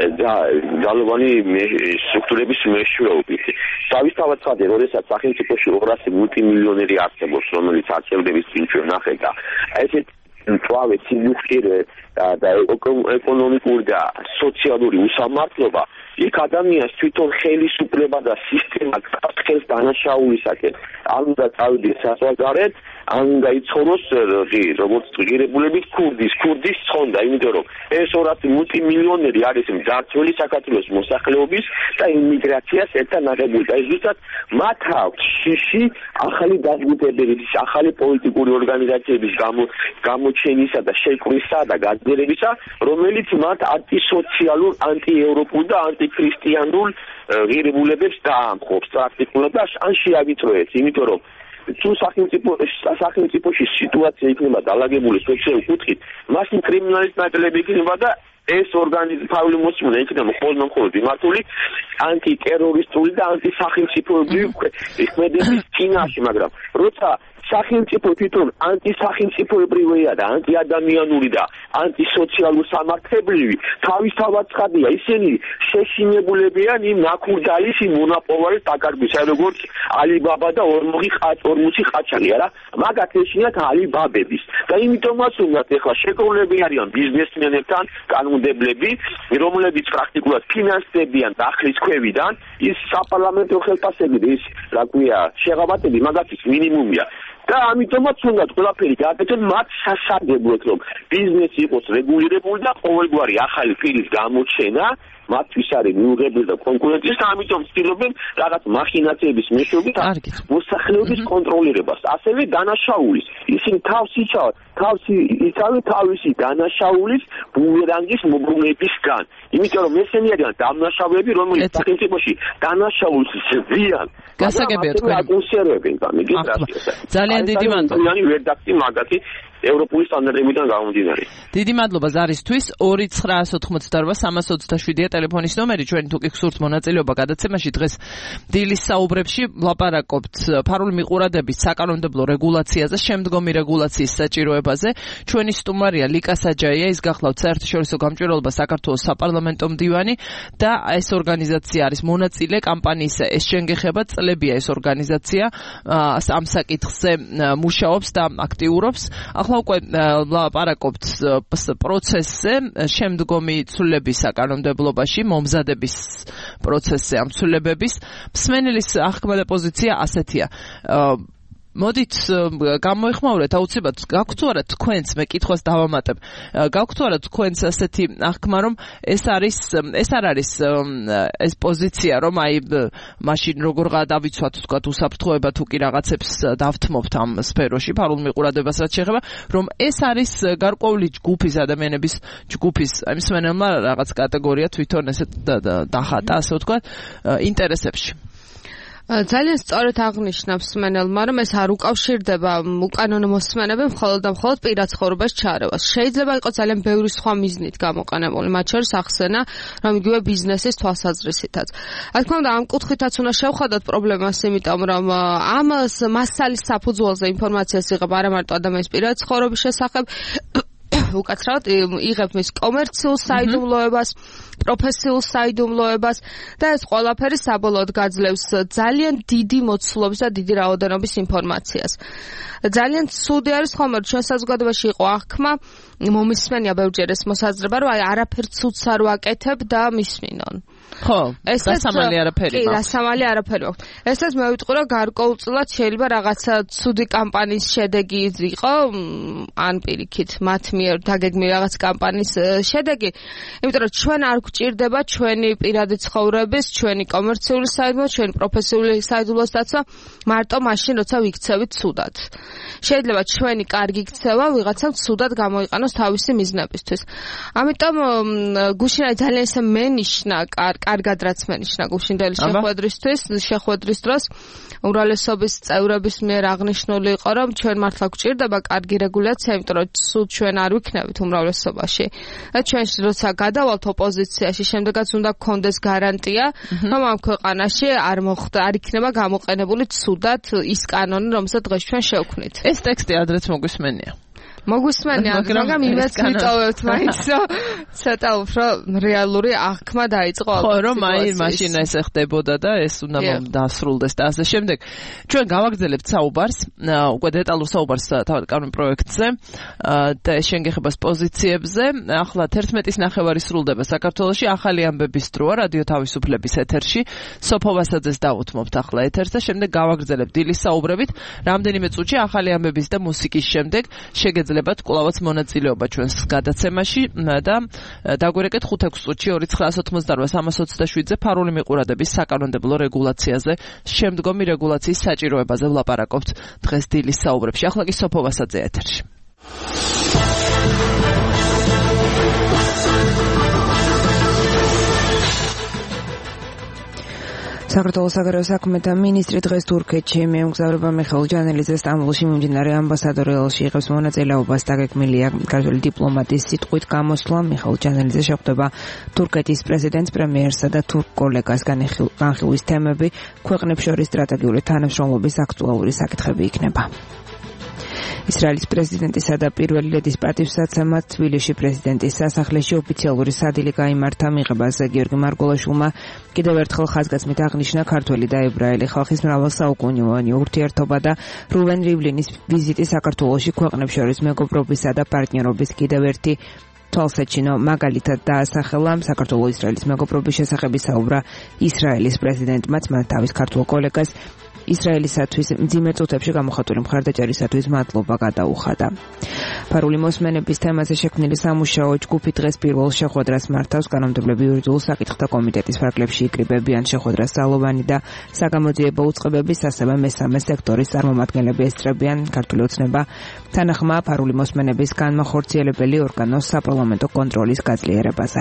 ძალოვანი სტრუქტურების მეშვეობით. თავისთავად ხადე, როდესაც სახელმწიფოში ორასი მულტიმილიონერი არსებობს, რომელიც არჩევნების წინ ჩვენ ნახეთ და ესეთ მწვავე სიუხვირე და ეკონომიკური და სოციალური უსამართლობა იქ ადამიანს თვითონ ხელისუფლება და სისტემა ხელს დანაშაულისაკენ ან უნდა წავიდეს საზღვარგარეთ, ან უნდა იცხოვროს როგორც ღირებულებით ქურდის, ქურდის ცხონდა, იმიტომ რომ ეს ორასი მულტიმილიონერი არის მძარცველი საქართველოს მოსახლეობის და იმიგრაციას ერთად ნაღებული და ეს ზუსტად მათ აქვს შიში ახალი დაგმირებების, ახალი პოლიტიკური ორგანიზაციების გამოჩენისა და შეკვრისა და გაძლიერებისა, რომელიც მათ ანტისოციალურ, ანტიევროპულ და ანტიქრისტიანულ ღირებულებებს დაამხობს პრაქტიკულად და ან შეავიწროებს, იმიტომ რომ თუ სახელმწიფოში სიტუაცია იქნება დალაგებული სოციალურ კუთხით, მაშინ კრიმინალის ნაკლები იქნება და ეს ორგანიზმი ფაული მოსმენა იქნება მხოლოდ მხოლოდ მიმართული ანტიტერორისტული და ანტისახელმწიფოებრივი ქმედების წინაშე, მაგრამ როცა სახელმწიფო თვითონ ანტისახელმწიფოებრივია და ანტიადამიანური და ანტისოციალურ სამართლებრივი, თავისთავად ცხადია, ისინი შეშინებულებიან იმ ნაქურდალის იმ მონაპოვარის დაკარგვისა, როგორც ალიბაბა და ორმოცი ყაჩაღი, არა? მაგათ ეშინიათ ალიბაბების და იმიტომაც უნდათ ეხლა შეკროლები არიან ბიზნესმენებთან, კანონმდებლები, რომლებიც პრაქტიკულად ფინანსდებიან დახლის ქვევიდან, ის საპარლამენტო ხელფასები და ის, რა ქვია, შეღავათები მაგათის მინიმუმია. და ამიტომაც უნდა ყველაფერი გააკეთონ მათ სასარგებლოდ, რომ ბიზნესი იყოს რეგულირებული და ყოველგვარი ახალი პირის გამოჩენა მათთვის არის მიუღებელი და კონკურენციის და ამიტომ ცდილობენ რაღაც მახინაციების მეშვეობით მოსახლეობის კონტროლირებას, ასევე დანაშაულის. ისინი თავს იცავენ, თავს იცავენ თავისი დანაშაულის ბუმერანგის მობრუნებისგან. იმიტომ რომ ესენი არიან დამნაშავეები, რომელიც სახელმწიფოში დანაშაულს ზრდიან. გასაგებია თქვენ აკონსერვებენ გამიგეთ რა. ძალიან დიდი მადლობა. იანი ვერ დაგწი მაგათი ევროპული სტანდარტებიდან გამომდინარე. დიდი მადლობა ზარისთვის. ორი ცხრაას ოთხმოცდაორვა სამას ოცდაშვიდია ტელეფონის ნომერი. ჩვენი თუ კი გსურთ მონაწილეობა გადაცემაში, დღეს დილის საუბრებში ვლაპარაკობთ ფარული მიყურადების საკანონმდებლო რეგულაციაზე, შემდგომი რეგულაციის საჭიროებაზე. ჩვენი სტუმარია ლიკა საჯაია, ის გახლავთ საერთაშორისო გამჭვირვალობა საქართველოს საპარლამენტო მდივანი და ეს ორგანიზაცია არის მონაწილე კამპანიისა ეს შენგეხება, წლებია ეს ორგანიზაცია ამ საკითხზე მუშაობს და აქტიურობს. ახლა უკვე ვლაპარაკობთ პროცესზე, შემდგომი ცვლილების საკანონმდებლობაში, მომზადების პროცესზე ამ ცვლილებების. მსმენელის აღქმა და პოზიცია ასეთია. მოდით გამოიხმაურეთ აუცილებლად, გაქვთ თუ არა თქვენც, მე კითხვას დავამატებ, გაქვთ თუ არა თქვენც ასეთი აღქმა, რომ ეს არის ეს არ არის ეს პოზიცია, რომ აი მაშინ როგორ გადავიცვათ თქვა უსაფრთხოება თუ კი რაღაცებს დავთმობთ ამ სფეროში, ფარულ მიყურადებას რაც შეეხება, რომ ეს არის გარკვეული ჯგუფის ადამიანების ჯგუფის, აი მსმენელმა რაღაც კატეგორია თვითონ ესეთ დახატა, ასე ვთქვათ, ინტერესებში. ძალიან სწორად აღნიშნავს მსმენელმა, რომ ეს არ უკავშირდება უკანონო მოსმენები მხოლოდ და მხოლოდ პირად ცხოვრებას ჩარევას. შეიძლება იყოს ძალიან ბევრი სხვა მიზნით გამოყენებული, მათ შორის ახსენა, რომ იგივე ბიზნესის თვალსაზრისითაც. რა თქმა უნდა, ამ კუთხითაც უნდა შევხედოთ პრობლემას, იმიტომ რომ ამ მასალის საფუძველზე ინფორმაციას იღებ არა მარტო ადამიანის პირად ცხოვრების შესახებ, უკაცრავად იღებ მის კომერციულ საიდუმლოებას, პროფესიულ საიდუმლოებას და ეს ყველაფერი საბოლოოდ გაძლევს ძალიან დიდი მოცულობის და დიდი რაოდენობის ინფორმაციას. ძალიან ცუდი არის ხომ, რომ ჩვენ საზოგადოებაში იყო აღქმა, მომისმენია ბევრჯერ ეს მოსაზრება, რომ აი არაფერ ცუდს არ ვაკეთებ და მისმინონ. ხო, დასამალი არაფერი მაქვს. კი, დასამალი არაფერი მაქვს. ესეც მე ვიტყვი, რომ გარკვეულწილად შეიძლება რაღაცა ცუდი კამპანიის შედეგი იყო, ან პირიქით მათ მიერ დაგეგმილი რაღაც კამპანიის შედეგი, იმიტომ რომ ჩვენ არ გვჭირდება ჩვენი პირადი ცხოვრების, ჩვენი კომერციული საიდუმლო, ჩვენი პროფესიული საიდუმლოს დაცვა მარტო მაშინ, როცა ვიქცევით ცუდად. შეიძლება ჩვენი კარგი ქცევა ვიღაცამ ცუდად გამოიყენოს თავისი მიზნებისთვის. ამიტომ გუშინ ძალიან ისე მენიშნა კარგი კარგად რაც მენიშნა გუშინდელი შეხვედრისთვის, შეხვედრის დროს უმრავლესობის წევრების მიერ აღნიშნული იყო, რომ ჩვენ მართლა გვჭირდება კარგი რეგულაცია, იმიტომ რომ სულ ჩვენ არ ვიქნებით უმრავლესობაში. და ჩვენ როცა გადავალთ ოპოზიციაში, შემდეგაც უნდა გქონდეს გარანტია, რომ ამ ქვეყანაში არ მოხდა, არ იქნება გამოყენებული ცუდად ის კანონი, რომელსაც დღეს ჩვენ შევქმნით. ეს ტექსტი ადრეც მოგვისმენია. მოგვისმენია, მაგრამ იმეც ვიტოვებთ მაინც, რომ ცოტა უფრო რეალური აღქმა დაიწყო. ხო, რომ აი მაშინ ეს ხდებოდა და ეს უნდა დასრულდეს და ასე შემდეგ. ჩვენ გავაგრძელებთ საუბარს, უკვე დეტალურ საუბარს თავად კანონ პროექტზე და შენგეხებას პოზიციებზე. ახლა თერთმეტის ნახევარი სრულდება საქართველოში, ახალი ამბების დროა რადიო თავისუფლების ეთერში. სოფო ვასაძეს დავუთმობთ ახლა ეთერს და შემდეგ გავაგრძელებთ დილის საუბრებით. რამდენიმე წუთში ახალი ამბების და მუსიკის შემდეგ შეგეძლო ლებათ კვლავაც მონაწილეობა ჩვენს გადაცემაში და დაგვერეკეთ ხუთ-ექვს წუთში ორი ცხრა ოცდაოთხ სამას ოცდაშვიდზე ფარული მიყურადების საკანონმდებლო რეგულაციაზე, შემდგომი რეგულაციის საჭიროებაზე ვლაპარაკობთ დღეს დილის საუბრებში. ახლა კი სოფო ვასაძე ეთერში. საქართველოს საგარეო საქმეთა მინისტრი დღეს თურქეთში მიემგზავრება მიხეილ ჯანელიძე სტამბოლში მიმდინარე ამბასადორ ელში იღებს მონაწილეობას. დაგეგმილია ქართველი დიპლომატის სიტყვით გამოსვლა. მიხეილ ჯანელიძე შეხვდება თურქეთის პრეზიდენტს, პრემიერსა და თურქ კოლეგას. განხილვის თემები ქვეყნებს შორის სტრატეგიული თანამშრომლობის აქტუალური საკითხები იქნება. ისრაელის პრეზიდენტისა და პირველი ლედის პატივსაცემად თბილისში პრეზიდენტის სასახლეში ოფიციალური სადილე გაიმართა. მიღებაზე გიორგი მარგულაშვილმა კიდევ ერთხელ ხაზგასმით აღნიშნა ქართველი და ებრაელი ხალხის მრავალსაუკუნოვანი ურთიერთობა და რუვენ რივლინის ვიზიტი საქართველოში ქვეყნებს შორის მეგობრობისა და პარტნიორობის კიდევ ერთი თვალსაჩინო მაგალითად დაასახელა. საქართველოს-ისრაელის მეგობრობის შესახებ საუბრა ისრაელის პრეზიდენტმაც, მან თავის ქართულ კოლეგას ისრაელისათვის მძიმე წუთებში გამოხატული მხარდაჭერისათვის მადლობა გადაუხადა. ფარული მოსმენების თემაზე შექმნილი სამუშაო ჯგუფი დღეს პირველ შეხვედრას მართავს. კანონმდებლები იურიდიულ საკითხთა კომიტეტის ფარგლებში იკრიბებიან. შეხვედრას ძალოვანი და საგამოძიებო უწყებების, ასევე მესამე სექტორის წარმომადგენლები ესწრებიან. ქართული ოცნება თანახმაა ფარული მოსმენების განმახორციელებელი ორგანოს საპარლამენტო კონტროლის გაძლიერებაზე.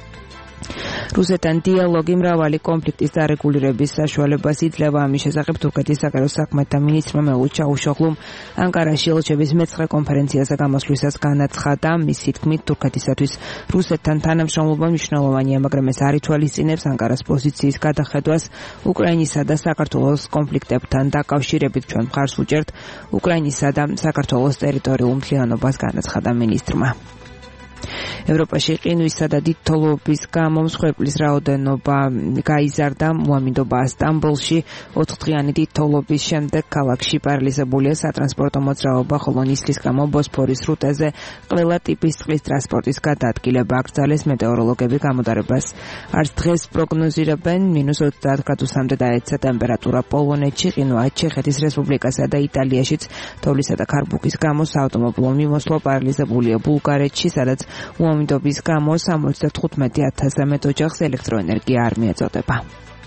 რუსეთთან დიალოგი მრავალი კონფლიქტის დარეგულირების საშუალებას იძლევა. ამის შესახებ თურქეთის საგარეო საქმეთა მინისტრმა მევლუდ ჩავუშოღლუმ ანკარაში ელჩების მეცხრე კონფერენციაზე გამოსვლისას განაცხადა. მისი თქმით, თურქეთისათვის რუსეთთან თანამშრომლობა მნიშვნელოვანია, მაგრამ ეს არ ითვალისწინებს ანკარას პოზიციის გადახედვას უკრაინისა და საქართველოს კონფლიქტებთან დაკავშირებით. ჩვენ მხარს უჭერთ უკრაინისა და საქართველოს ტერიტორიულ მთლიანობას, განაცხადა მინისტრმა. ევროპაში ყინვისა და დიდ თოვლობის გამო მსხვერპლის რაოდენობა გაიზარდა. მოამინდობა სტამბოლში ოთხდღიანი დიდ თოვლობის შემდეგ ქალაქში პარალიზებულია სატრანსპორტო მოძრაობა, ხოლო ნისლის გამო ბოსფორის სრუტეზე ყველა ტიპის წყლის ტრანსპორტის გადაადგილება აკრძალეს. მეტეოროლოგები გამოდარებას არც დღეს პროგნოზირებენ. მინუს ოცდაათ გრადუსამდე დაეცა ტემპერატურა პოლონეთში, ყინვა ჩეხეთის რესპუბლიკასა და იტალიაშიც თოვლისა და ქარბუქის გამო საავტომობილო მიმოსვლა პარალიზებულია. ბულგარეთში, სადაც უამინდობის გამო სამოცდათხუთმეტი ათასზე მეტ ოჯახს ელექტროენერგია არ მიეწოდება.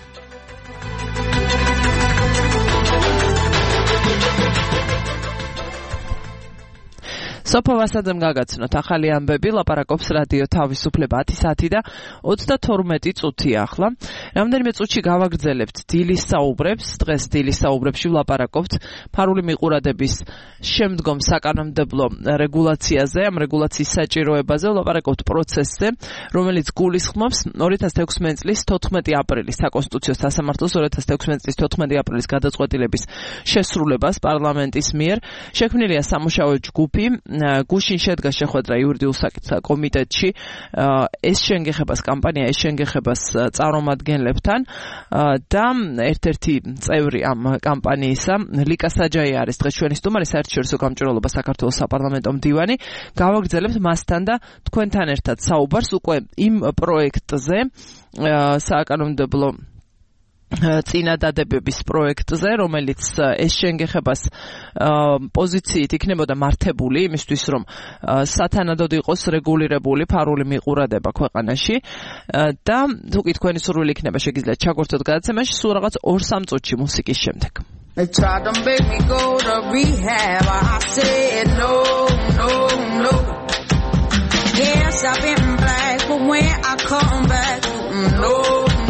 სოფო ვასაძემ გაგაცნოთ ახალი ამბები, ლაპარაკობს რადიო თავისუფლება ათი საათი და ოცდათორმეტი წუთი ახლა. რამდენიმე წუთში გავაგრძელებთ დილის საუბრებს. დღეს დილის საუბრებში ვლაპარაკობთ ფარული მიყურადების შემდგომ საკანონმდებლო რეგულაციაზე, ამ რეგულაციის საჭიროებაზე, ვლაპარაკობთ პროცესზე, რომელიც გულისხმობს ორი ათას ექვსმეტი წლის თოთხმეტი აპრილის საკონსტიტუციო სასამართლოს ორი ათას ექვსმეტი წლის თოთხმეტი აპრილის გადაწყვეტილების შესრულებას პარლამენტის მიერ. შექმნილია სამუშაო ჯგუფი. გუშინ შედგა შეხვედრა იურიდიულ საკითხთა კომიტეტში ეს შენგეხებას კამპანია ეს შენგეხებას წარმომადგენლებთან და ერთ-ერთი წევრი ამ კამპანიისა ლიკა საჯაი არის დღეს ჩვენი სტუმარი, საერთაშორისო გამჭვირვალობა საქართველოს საპარლამენტო მდივანი. გავაგრძელებთ მასთან და თქვენთან ერთად საუბარს უკვე იმ პროექტზე, საკანონმდებლო წინადადებების პროექტზე, რომელიც ეს შენგეხებას პოზიციით იქნებოდა მართებული იმისთვის, რომ სათანადოდ იყოს რეგულირებული ფარული მიყურადება ქვეყანაში და თუკი თქვენი სურვილი იქნება, შეგიძლიათ ჩაგორთოთ გადაცემაში სულ რაღაც ორ სამ წუთში მუსიკის შემდეგ. They tried to make me go to rehab. I said no, no, no. Yes, I've been black, but when I come back, no.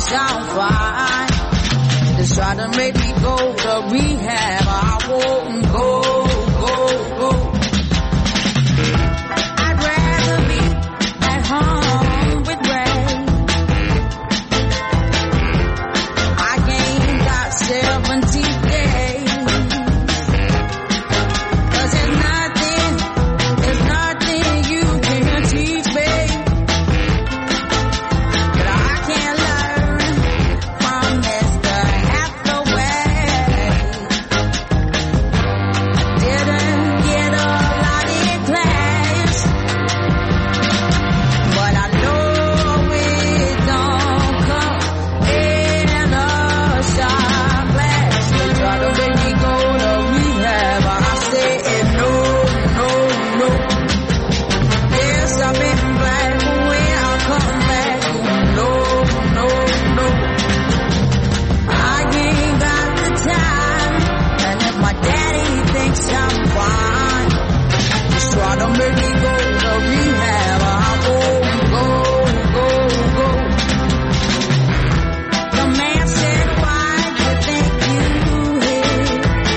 sound fine. Just try to make me go to rehab. I won't go, go, go. I'd rather be at home with Ray. I ain't got seventy days. Cause there's nothing, there's nothing you can teach me that I can't learn from Mister Hathaway. Didn't get a lot in class, but I know it don't come in a shot glass. They try to make me go to rehab, I said no, no, no. Yes, I've been black, but when I come back, no, no, no. I ain't got the time, and if my daddy thinks I'm fine, just try to make me go to rehab. I won't go, go, go. The man said, why do you think you hit?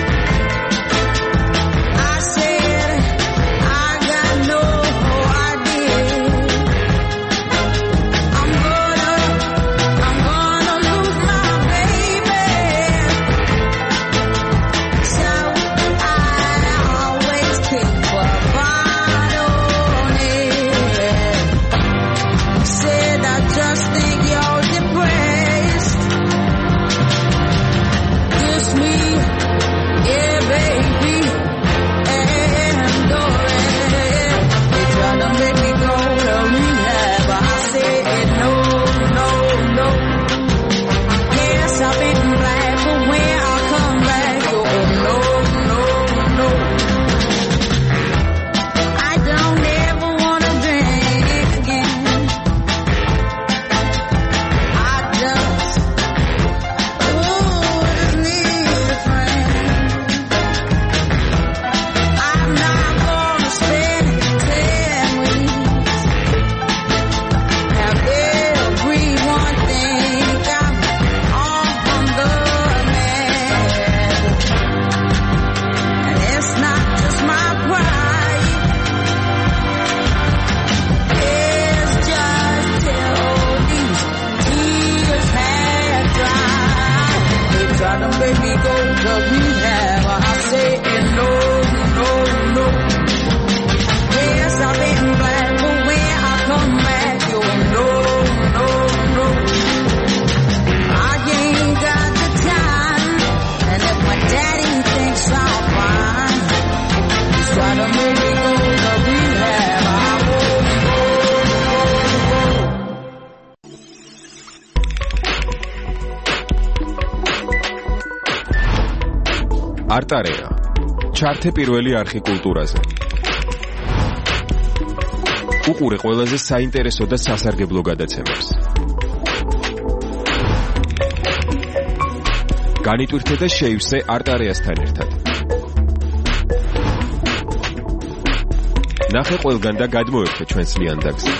I said, I got no idea. I'm gonna, I'm gonna lose my baby. So I always keep a bottle near. Said I just think you're depressed. Kiss me, yeah, baby, and go ahead. They try to make me go to rehab, I said no, no, no. Yes, I've been black, but when I come back, oh no, no, no. I don't ever wanna drink again. I just, ooh, just need a friend. I'm not gonna spend ten weeks. Now everyone think I'm on the man, and it's not just my pride. It's just till these tears had dried. They try to make me go to rehab. I say no, no, no. Yes, I've been black, but when I come back, you no, no, no. I ain't got the time, and if my daddy thinks I'm fine, just try to make me go to rehab. I won't go, go, go. არტარეა. ჩართე პირველი არხი კულტურაზე. უყურე ყველაზე საინტერესო და სასარგებლო გადაცემებს. განიტვირთე და შეივსე არტარეასთან ერთად. ნახე ყველგან და გადმოერთე ჩვენს ლიანდაგზე.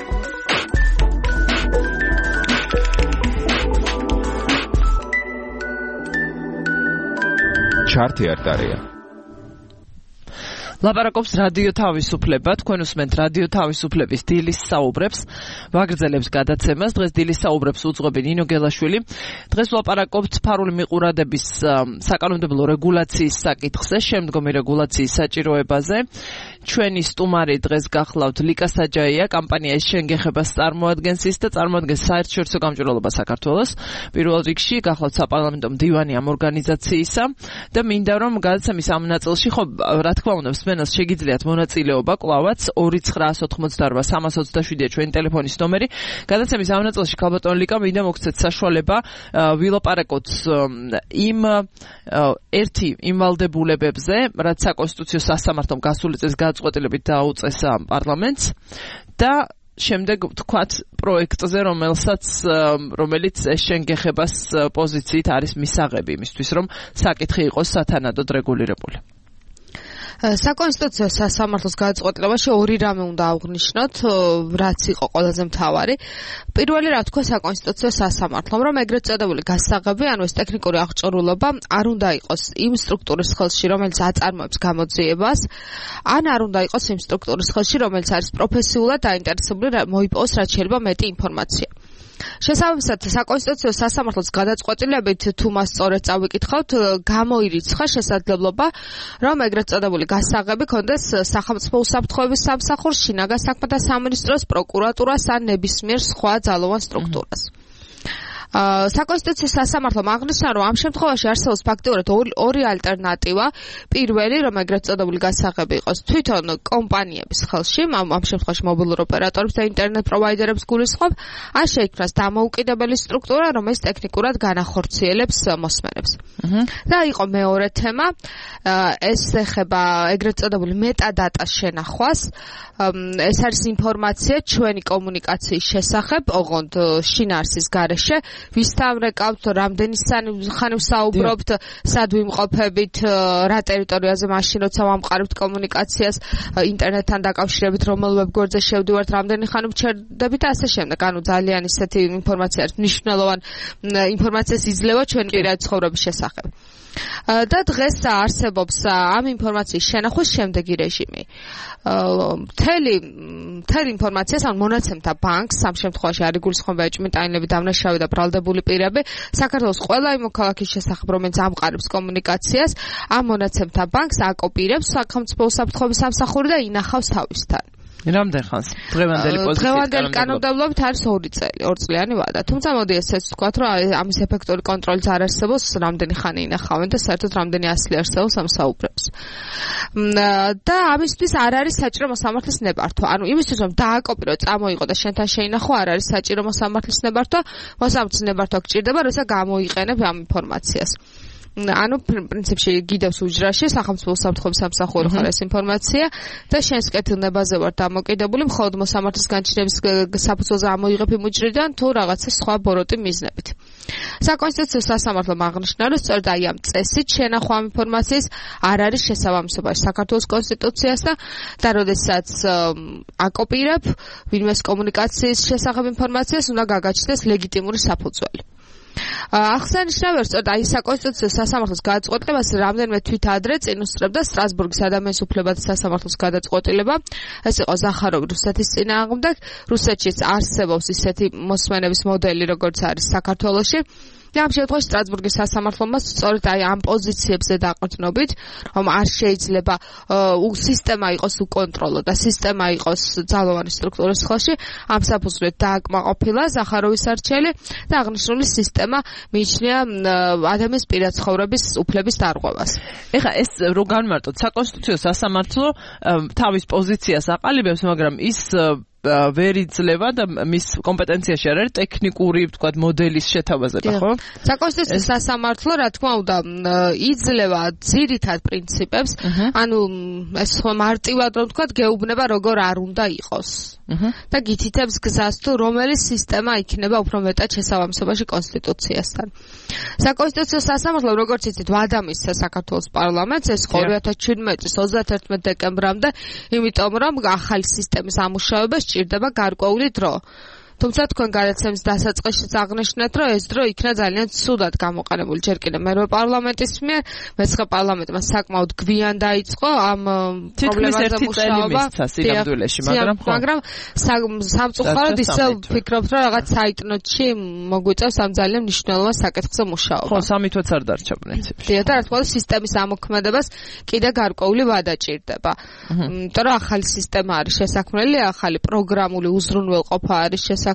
ჩართე არტარეა. ლაპარაკობს რადიო თავისუფლება, თქვენ უსმენთ რადიო თავისუფლების დილის საუბრებს, ვაგრძელებს გადაცემას. დღეს დილის საუბრებს უძღვები ნინო გელაშვილი. დღეს ვლაპარაკობთ ფარული მიყურადების საკანონმდებლო რეგულაციის საკითხზე, შემდგომი რეგულაციის საჭიროებაზე. ჩვენი სტუმარი დღეს გახლავთ ლიკა საჯაია, კამპანია ეს შენგეხებას წარმოადგენს ის და წარმოადგენს საერთაშორისო გამჭვირვალობა საქართველოს. პირველ რიგში გახლავთ საპარლამენტო მდივანი ამ ორგანიზაციისა და მინდა რომ გადაცემის ამ ნაწილში ხო რა თქმა უნდა მსმენელს შეგიძლიათ მონაწილეობა კლავაც ორი ცხრა ოთხმოცდაორვა სამას ოცდაშვიდია ჩვენი ტელეფონის ნომერი. გადაცემის ამ ნაწილში ქალბატონ ლიკა მინდა მოგცეთ საშუალება ვილაპარაკოთ იმ ერთი იმ ვალდებულებებზე, რაც საკონსტიტუციო სასამართლომ გასული წელს გადაწყვეტილებით დაუწეს პარლამენტს და შემდეგ თქვათ პროექტზე, რომელსაც რომელიც შენგეხებას პოზიციით არის მისაღები იმისთვის, რომ საკითხი იყოს სათანადოდ რეგულირებული. საკონსტიტუციო სასამართლოს გადაწყვეტილებაში ორი რამე უნდა აღვნიშნოთ, რაც იყო ყველაზე მთავარი. პირველი, რა თქვა საკონსტიტუციო სასამართლომ, რომ ეგრეთ წოდებული გასაღები, ანუ ეს ტექნიკური აღჭურვილობა არ უნდა იყოს იმ სტრუქტურის ხელში, რომელიც აწარმოებს გამოძიებას, ან არ უნდა იყოს იმ სტრუქტურის ხელში, რომელიც არის პროფესიულად დაინტერესებული მოიპოვოს რაც შეიძლება მეტი ინფორმაცია. შესაბამისად, საკონსტიტუციო სასამართლოს გადაწყვეტილებით, თუ მას სწორედ წავიკითხავთ, გამოირიცხა შესაძლებლობა, რომ ეგრეთ წოდებული გასაღები კონდეს სახელმწიფო უსაფრთხოების სამსახურს, შინაგან საქმეთა სამინისტროს, პროკურატურას ან ნებისმიერ სხვა ძალოვან სტრუქტურას. საკონსტიტუციო სასამართლომ აღნიშნა, რომ ამ შემთხვევაში არსებობს ფაქტიურად ორი ალტერნატივა. პირველი, რომ ეგრეთ წოდებული გასაღები იყოს თვითონ კომპანიების ხელში, ამ შემთხვევაში მობილურ ოპერატორებს და ინტერნეტ პროვაიდერებს გულისხმობ, ან შეიქმნას დამოუკიდებელი სტრუქტურა, რომელიც ტექნიკურად განახორციელებს მოსმენებს. და იყო მეორე თემა, ეს ეხება ეგრეთ წოდებული მეტადატას შენახვას. ეს არის ინფორმაცია ჩვენი კომუნიკაციის შესახებ, ოღონდ შინაარსის გარეშე. ვისთან ვრეკავთ, რამდენი ხანი ვსაუბრობთ, სად ვიმყოფებით, რა ტერიტორიაზე მაშინ როცა ვამყარებთ კომუნიკაციას, ინტერნეტთან დაკავშირებით რომელ ვებგვერდზე შევდივართ, რამდენი ხანი ვჩერდებით და ასე შემდეგ. ანუ ძალიან ისეთი ინფორმაცია არის, მნიშვნელოვანი ინფორმაციის იძლევა ჩვენი პირადი ცხოვრების შესახებ. და დღეს არსებობს ამ ინფორმაციის შენახვის შემდეგი რეჟიმი. მთელი მთელი ინფორმაციას ან მონაცემთა ბანკს, ამ შემთხვევაში არის გულისხმობა ეჭვმიტანილები, დამნაშავე და ბრალდებული პირები, საქართველოს ყველა იმ მოქალაქის შესახებ, რომელიც ამყარებს კომუნიკაციას, ამ მონაცემთა ბანკს აკოპირებს სახელმწიფო უსაფრთხოების სამსახური და ინახავს თავისთან. რამდენ ხანს? დღევანდელი პოზიციით დღევანდელი კანონმდებლობით არის ორი წელი, ორი წლიანი ვადა. თუმცა მოდი ესეც ვთქვათ, რომ ამის ეფექტური კონტროლიც არ არსებობს, რამდენი ხანი ინახავენ და საერთოდ რამდენი ასლი არსებობს ამ საუბრებს. და ამისთვის არ არის საჭირო მოსამართლის ნებართვა. ანუ იმისთვის, რომ დააკოპირო, წამოიღო და შენთან შეინახო, არ არის საჭირო მოსამართლის ნებართვა. მოსამართლის ნებართვა გჭირდება, როცა გამოიყენებ ამ ინფორმაციას. ანუ პრინციპში გიდევს უჯრაში სახელმწიფო უსაფრთხოების სამსახური ხარ ეს ინფორმაცია და შენს კეთილნებაზე ვარ დამოკიდებული მხოლოდ მოსამართლის განჩინების საფუძველზე ამოიღებ იმ უჯრიდან თუ რაღაცა სხვა ბოროტი მიზნებით. საკონსტიტუციო სასამართლომ აღნიშნა, რომ სწორედ აი ამ წესით შენახვა ამ ინფორმაციის არ არის შესაბამისობაში საქართველოს კონსტიტუციასთან და როდესაც აკოპირებ ვინმეს კომუნიკაციის შესახებ ინფორმაციას უნდა გაგაჩნდეს ლეგიტიმური საფუძველი. აღსანიშნავია, სწორედ აი საკონსტიტუციო სასამართლოს გადაწყვეტილებას რამდენიმე თვით ადრე წინ უსწრებდა სტრასბურგის ადამიანის უფლებათა სასამართლოს გადაწყვეტილება. ეს იყო ზახაროვი რუსეთის წინააღმდეგ. რუსეთშიც არსებობს ისეთი მოსმენების მოდელი, როგორც არის საქართველოში. და ამ შემთხვევაში სტრასბურგის სასამართლომ სწორედ აი ამ პოზიციებზე დაყრდნობით, რომ არ შეიძლება სისტემა იყოს უკონტროლო და სისტემა იყოს ძალოვანი სტრუქტურის ხელში, ამ საფუძვლით დააკმაყოფილა ზახაროვის არჩევანი და აღნიშნული სისტემა მიიჩნია ადამიანის პირად ცხოვრების უფლების დარღვევას. ეხლა ეს რო განმარტოთ, საკონსტიტუციო სასამართლო თავის პოზიციას აყალიბებს, მაგრამ ის ვერ იძლევა და მის კომპეტენციაში არ არის ტექნიკური, ვთქვათ, მოდელის შეთავაზება, ხო? საკონსტიტუციო სასამართლო, რა თქმა უნდა, იძლევა ძირითად პრინციპებს, ანუ ეს ხო მარტივად რომ ვთქვათ, გეუბნება როგორ არ უნდა იყოს. და გითითებს გზას თუ რომელი სისტემა იქნება უფრო მეტად შესაბამისობაში კონსტიტუციასთან. საკონსტიტუციო სასამართლო, როგორც იცით, ვადა მისცა საქართველოს პარლამენტს, ეს ორი ათას შვიდმეტი წლის ოცდაათერთმეტი დეკემბრამდე, იმიტომ რომ ახალი სისტემის ამუშავება სჭირდება გარკვეული დრო. თუმცა თქვენ გადაცემის დასაწყისშიც აღნიშნეთ, რომ ეს დრო იქნა ძალიან ცუდად გამოყენებული ჯერ კიდევ მერვე პარლამენტის მიერ, მეცხრე პარლამენტმა საკმაოდ გვიან დაიწყო ამ პრობლემაზე მუშაობა. მაგრამ მაგრამ სამწუხაროდ ისევ ვფიქრობთ, რომ რაღაც საიტნოტში მოგვიწევს ამ ძალიან მნიშვნელოვან საკითხზე მუშაობა. ხო, სამი თვეც არ დარჩა პრინციპში. და რა თქმა უნდა, სისტემის ამოქმედებას კიდე გარკვეული ვადა ჭირდება. იმიტომ რომ ახალი სისტემა არის შესაქმნელი, ახალი პროგრამული უზრუნველყოფა არის შესაქმნელი.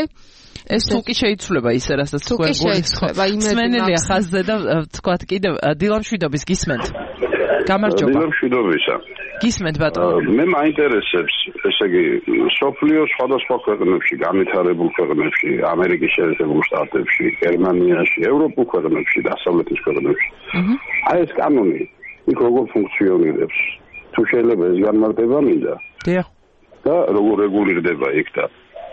ეს თუ კი შეიცვლება ისე, რასაც თქვენ გულისხმობთ. სმენელია ხაზზე და თქვათ კიდევ დილამშვიდობის გისმენთ. გამარჯობა. დილამშვიდობისა. გისმენთ ბატონო. მე მაინტერესებს, ესე იგი, სოფლიოს სხვადასხვა ქვეყნებში, განვითარებულ ქვეყნებში, ამერიკის შეერთებულ შტატებში, გერმანიაში, ევროპულ ქვეყნებში, დასავლეთის ქვეყნებში. აი ეს კანონი იქ როგორ ფუნქციონირებს? თუ შეიძლება ეს განმარტება მინდა. დიახ. და როგორ რეგულირდება იქ და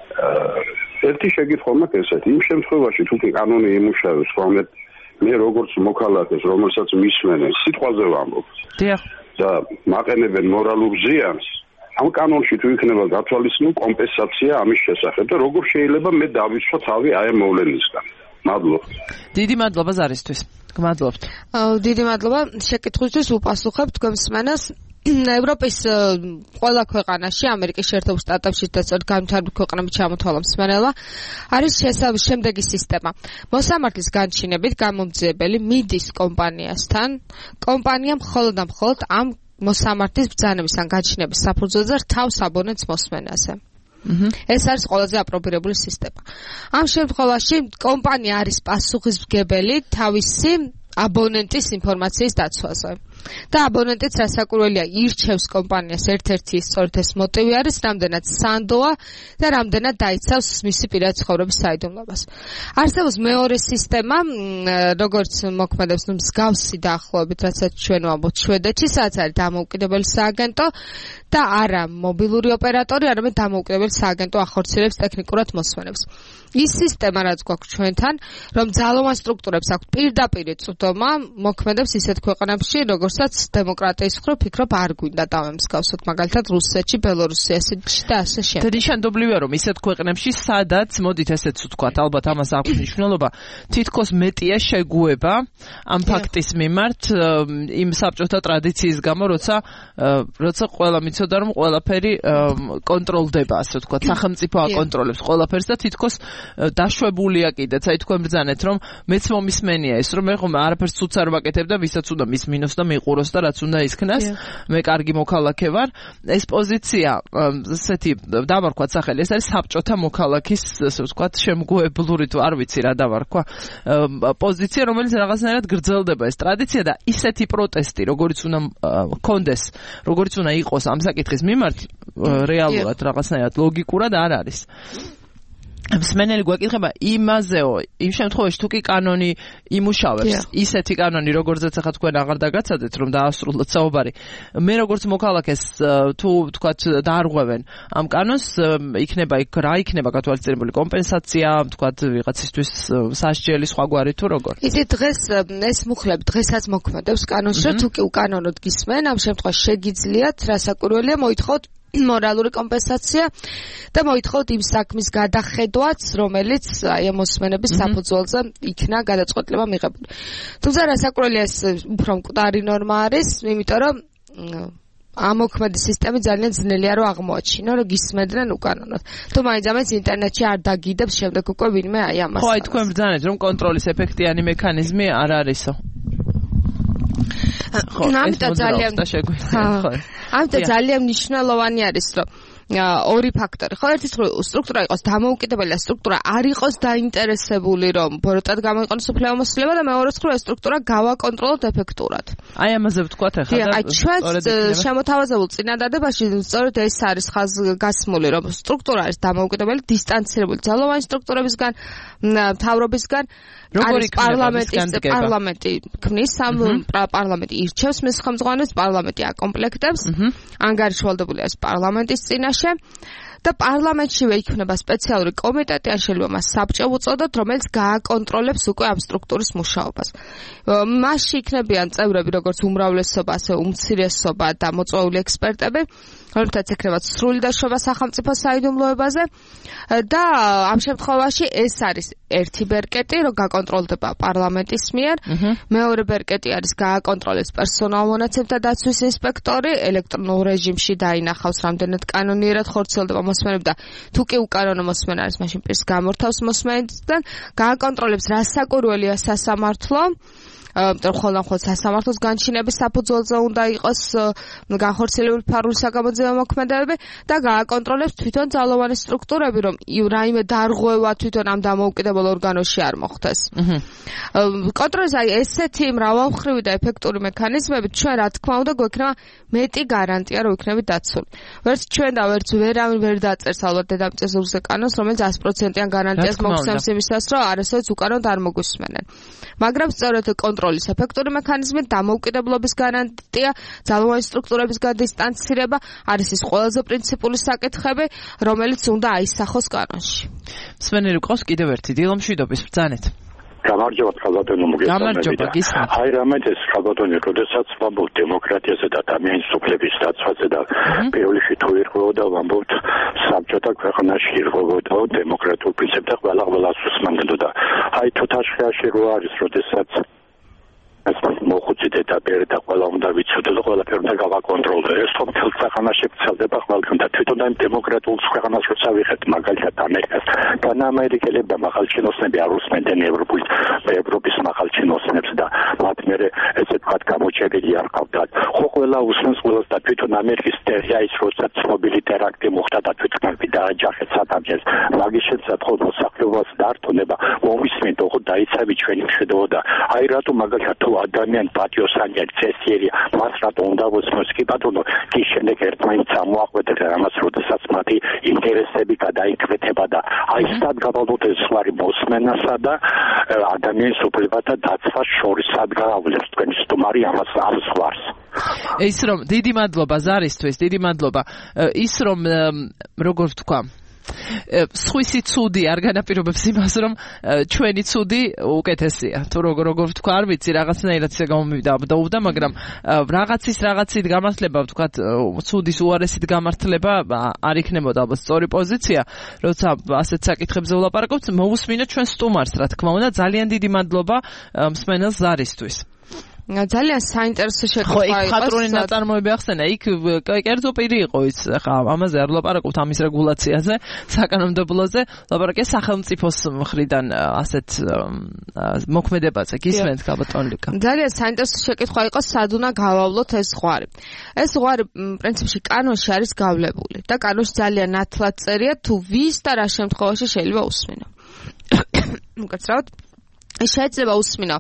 ერთი შეკითხვა მაქვს ესეთი, იმ შემთხვევაში თუ კი კანონი იმუშავებს, რომ მე როგორც მოქალაქეს, რომელსაც მისმენენ, სიტყვაზე ვამბობ. დიახ. და მაყენებენ მორალურ ზიანს, ამ კანონში თუ იქნება გათვალისწინებული კომპენსაცია ამის შესახებ და როგორ შეიძლება მე დავიცვა თავი აი ამ მოვლენისგან. მადლობა. დიდი მადლობა ზარისთვის. გმადლობთ. დიდი მადლობა შეკითხვისთვის უპასუხებ თქვენ მსმენელს. ევროპის ყველა ქვეყანაში, ამერიკის შეერთებულ შტატებში და სწორედ განვითარებულ ქვეყნებში ჩამოთვალა მსმენელმა არის შემდეგი სისტემა. მოსამართლის განჩინებით გამომძიებელი მიდის კომპანიასთან, კომპანია მხოლოდ და მხოლოდ ამ მოსამართლის ბრძანების ან განჩინების საფუძველზე რთავს აბონენტს მოსმენაზე. ეს არის ყველაზე აპრობირებული სისტემა. ამ შემთხვევაში კომპანია არის პასუხისმგებელი თავისი აბონენტის ინფორმაციის დაცვაზე. და აბონენტიც რასაკვირველია ირჩევს კომპანიას ერთ-ერთი სწორედ ეს მოტივი არის, რამდენად სანდოა და რამდენად დაიცავს მისი პირადი ცხოვრების საიდუმლოებას. არსებობს მეორე სისტემა, როგორც მოქმედებს ნუ მსგავსი დაახლოებით, რასაც ჩვენ ვამბობთ შვედეთში, სადაც არის დამოუკიდებელი სააგენტო და არა მობილური ოპერატორი, არამედ დამოუკიდებელი სააგენტო ახორციელებს ტექნიკურად მოსვენებს. ის სისტემა რაც გვაქვს ჩვენთან, რომ ძალოვან სტრუქტურებს აქვთ პირდაპირ წვდომა, მოქმედებს ისეთ ქვეყნებში, როგორცაც დემოკრატიის მხრივ ფიქრობ არ გვინდა დავემსგავსოთ, მაგალითად რუსეთში, ბელორუსიაში და ასე შემდეგ. ნიშანდობლივია, რომ ისეთ ქვეყნებში, სადაც მოდით ესეც ვთქვათ, ალბათ ამას აქვს მნიშვნელობა, თითქოს მეტია შეგუება ამ ფაქტის მიმართ იმ საბჭოთა ტრადიციის გამო, როცა როცა ყველა მიცოდა, რომ ყველაფერი კონტროლდება, ასე ვთქვათ, სახელმწიფო აკონტროლებს ყველაფერს და თითქოს დაშვებულია კიდეც, აი თქვენ ბრძანეთ, რომ მეც მომისმენია ეს, რომ მე ხომ არაფერს ცუც არ ვაკეთებ და ვისაც უნდა მის მინოს და მიყუროს და რაც უნდა ისქნას, მე კარგი მოქალაქე ვარ. ეს პოზიცია, ესეთი დავარქვა სახელი, ეს არის საბჭოთა მოქალაქის, ასე ვთქვათ, შემგუებლური თუ არ ვიცი რა დავარქვა, პოზიცია, რომელიც რაღაცნაირად გრძელდება ეს ტრადიცია და ისეთი პროტესტი, როგორც უნდა კონდეს, როგორც უნდა იყოს ამ საკითხის მიმართ, რეალურად რაღაცნაირად ლოგიკურად არ არის. მსმენელი გვეკითხება იმაზეო, იმ შემთხვევაში თუ კი კანონი იმუშავებს, ისეთი კანონი, როგორცაც ახლა თქვენ აღარ დაგაცადეთ, რომ დაასრულოთ საუბარი. მე როგორც მოქალაქეს თუ თქვათ დაარღვევენ ამ კანონს, იქნება იქ რა იქნება გათვალისწინებული კომპენსაცია, თქვათ ვიღაცისთვის სასჯელი სხვაგვარი თუ როგორ. იცით დღეს ეს მუხლები დღესაც მოქმედებს კანონში, თუ კი უკანონოდ გისმენ, ამ შემთხვევაში შეგიძლიათ რასაკვირველია მოითხოვოთ მორალური კომპენსაცია და მოითხოვოთ იმ საქმის გადახედვაც, რომელიც აი ამ მოსმენების საფუძველზე იქნა გადაწყვეტილება მიღებული. თუმცა რასაკვირველია ეს უფრო მკვდარი ნორმა არის, იმიტომ რომ ამ მოქმედი სისტემი ძალიან ძნელია რომ აღმოაჩინო, რომ გისმენდნენ უკანონოდ. თუ მაინც ინტერნეტში არ დაგიდებს შემდეგ უკვე ვინმე აი ამას. ხო, აი თქვენ ბრძანეთ, რომ კონტროლის ეფექტიანი მექანიზმი არ არისო. ხო, ამიტომ ძალიან ამიტომ ძალიან მნიშვნელოვანი არის, რომ ორი ფაქტორი. ხო, ერთის სტრუქტურა იყოს დამოუკიდებელი და სტრუქტურა არ იყოს დაინტერესებული, რომ ბოროტად გამოიყენოს უფლებამოსილება და მეორეს მხრივ ეს სტრუქტურა გავაკონტროლოთ ეფექტურად. აი ამაზე ვთქვათ ახლა და აი ჩვენ შემოთავაზებულ წინადადებაში სწორედ ეს არის ხაზგასმული, რომ სტრუქტურა არის დამოუკიდებელი, დისტანცირებული ძალოვანი სტრუქტურებისგან, მთავრობისგან, არის პარლამენტის პარლამენტი ქმნის სამ პარლამენტი ირჩევს მის ხელმძღვანელს, პარლამენტი აკომპლექტებს, ანგარიშვალდებული არის პარლამენტის წინაშე და პარლამენტშივე იქნება სპეციალური კომიტეტი, ან შეიძლება მას საბჭო უწოდოთ, რომელიც გააკონტროლებს უკვე ამ სტრუქტურის მუშაობას. მასში იქნებიან წევრები, როგორც უმრავლესობა, ასე უმცირესობა და მოწვეული ექსპერტები, რომლებთაც ექნება სრული დაშობა სახელმწიფო საიდუმლოებაზე და ამ შემთხვევაში ეს არის ერთი ბერკეტი, რომ გაკონტროლდება პარლამენტის მიერ, მეორე ბერკეტი არის გააკონტროლებს პერსონალ-მონაცემთა დაცვის ინსპექტორი, ელექტრონულ რეჟიმში დაინახავს რამდენად კანონიერად ხორციელდება მოსმენები და თუ კი უკანონო მოსმენა არის, მაშინ პირს გამორთავს მოსმენიდან, გააკონტროლებს რასაკვირველია სასამართლო, ამიტომ ხოლმე სასამართლოს განჩინების საფუძველზე უნდა იყოს განხორციელებული ფარული საგამოძიებო მოქმედებები და გააკონტროლებს თვითონ ძალოვანი სტრუქტურები, რომ რაიმე დარღვევა თვითონ ამ დამოუკიდებელ ორგანოში არ მოხდეს. კონტროლის აი ესეთი მრავალმხრივი და ეფექტური მექანიზმებით ჩვენ რა თქმა უნდა გვექნება მეტი გარანტია, რომ იქნებით დაცული. ვერც ჩვენ და ვერც ვერავინ ვერ დაწერს ალბათ დედამიწის ზურგზე კანონს, რომელიც sto procent-იან გარანტიას მოგცემს იმისას, რომ არასოდეს უკანონოდ არ მოგვისმენენ. მაგრამ სწორედ კონტროლის ეფექტური მექანიზმი, დამოუკიდებლობის გარანტია, ძალოვანი სტრუქტურების გადისტანცირება არის ის ყველაზე პრინციპული საკითხები, რომელიც უნდა აისახოს კანონში. მსმენელი გვყავს კიდევ ერთი დილო მშვიდობის ბრძანეთ. გამარჯობა ხალბატონო გამარჯობა გისმენთ აი რამედ ეს ხალბატონო როდესაც ვამბობ დემოკრატიაზე და ადამიანის უფლების დაცვაზე და პირველი თუ ერღვეოდა ვამბობთ საბჭოთა ქვეყანაში ერღვეოდა დემოკრატიულ პრინციპთა ყველა ყველას უსმენდოდა აი თუ თაშხაში რო არის როდესაც ეს მოხუცით და პერდა ყველა უნდა ვიცოდე და ყველაფერი უნდა გავაკონტროლო ეს თომ თელ ქვეყანაში ვრცელდება ყველგან და თვითონ ამ დემოკრატიულ ქვეყანას როცა ვიხეთ მაგალითად ამერიკას და ამერიკელებმა მაღალჩინოსნები არ უსმენდნენ ევროპის ევროპის მაღალჩინოსნებს და მათ მერე ესე თქვა გამოჩერილი არ ყავდათ ხო ყველა უსმენს ყველას და თვითონ ამერიკის ტერია ის როცა ცნობილი ტერაქტი მოხდა და თვითონ დააჯახეთ სადამჯერს მაგის შესაძლებლად ხო მოსახლეობას დართონება მომისმენთ ხო დაიცავი ჩვენი მშვიდობა აი რატო მაგალითად ადამიან პატიოსანი წესიერი მას რატო უნდა ვუსმოს კი ბატონო კი შემდეგ ერთმანეთს ამოაყვეთ ამას როდესაც მათი ინტერესები გადაიკვეთება და აი სად გავალოთ ეს ვარი მოსმენასა და ადამიანის უფლებათა დაცვას შორის სად გავავლებს თქვენი სტუმარი ამას ამ ზღვარს ის რომ დიდი მადლობა ზარისთვის დიდი მადლობა ის რომ როგორ ვთქვა სხვისი ცუდი არ განაპირობებს იმას რომ ჩვენი ცუდი უკეთესია თუ როგორ როგორ ვთქვა არ ვიცი რაღაცნაირად ისე გამომივიდა მაგრამ რაღაცის რაღაცით გამართლება ვთქვა ცუდის უარესით გამართლება არ იქნებოდა ალბათ სწორი პოზიცია როცა ასეთ საკითხებზე ვლაპარაკობთ მოусმინოთ ჩვენ სტუმარს რა თქმა უნდა ძალიან დიდი მადლობა მსმენელს ზარისთვის ძალიან საინტერესო შეკითხვა იყო. ხო, იქ ხატრული ნაწარმოები ახსენა, იქ კერძო პირი იყო ის, ხა ამაზე არ ვლაპარაკობთ ამის რეგულაციაზე, საკანონმდებლოზე, ვლაპარაკია სახელმწიფოს მხრიდან ასეთ მოქმედებაზე. გისმენთ გაბატონ ლიკა. ძალიან საინტერესო შეკითხვა იყო, სად უნდა გავავლოთ ეს ზღვარი. ეს ზღვარი პრინციპში კანონში არის გავლებული და კანონში ძალიან ნათლად წერია თუ ვის და რა შემთხვევაში შეიძლება უსმინო. უკაცრავად, შეიძლება უსმინო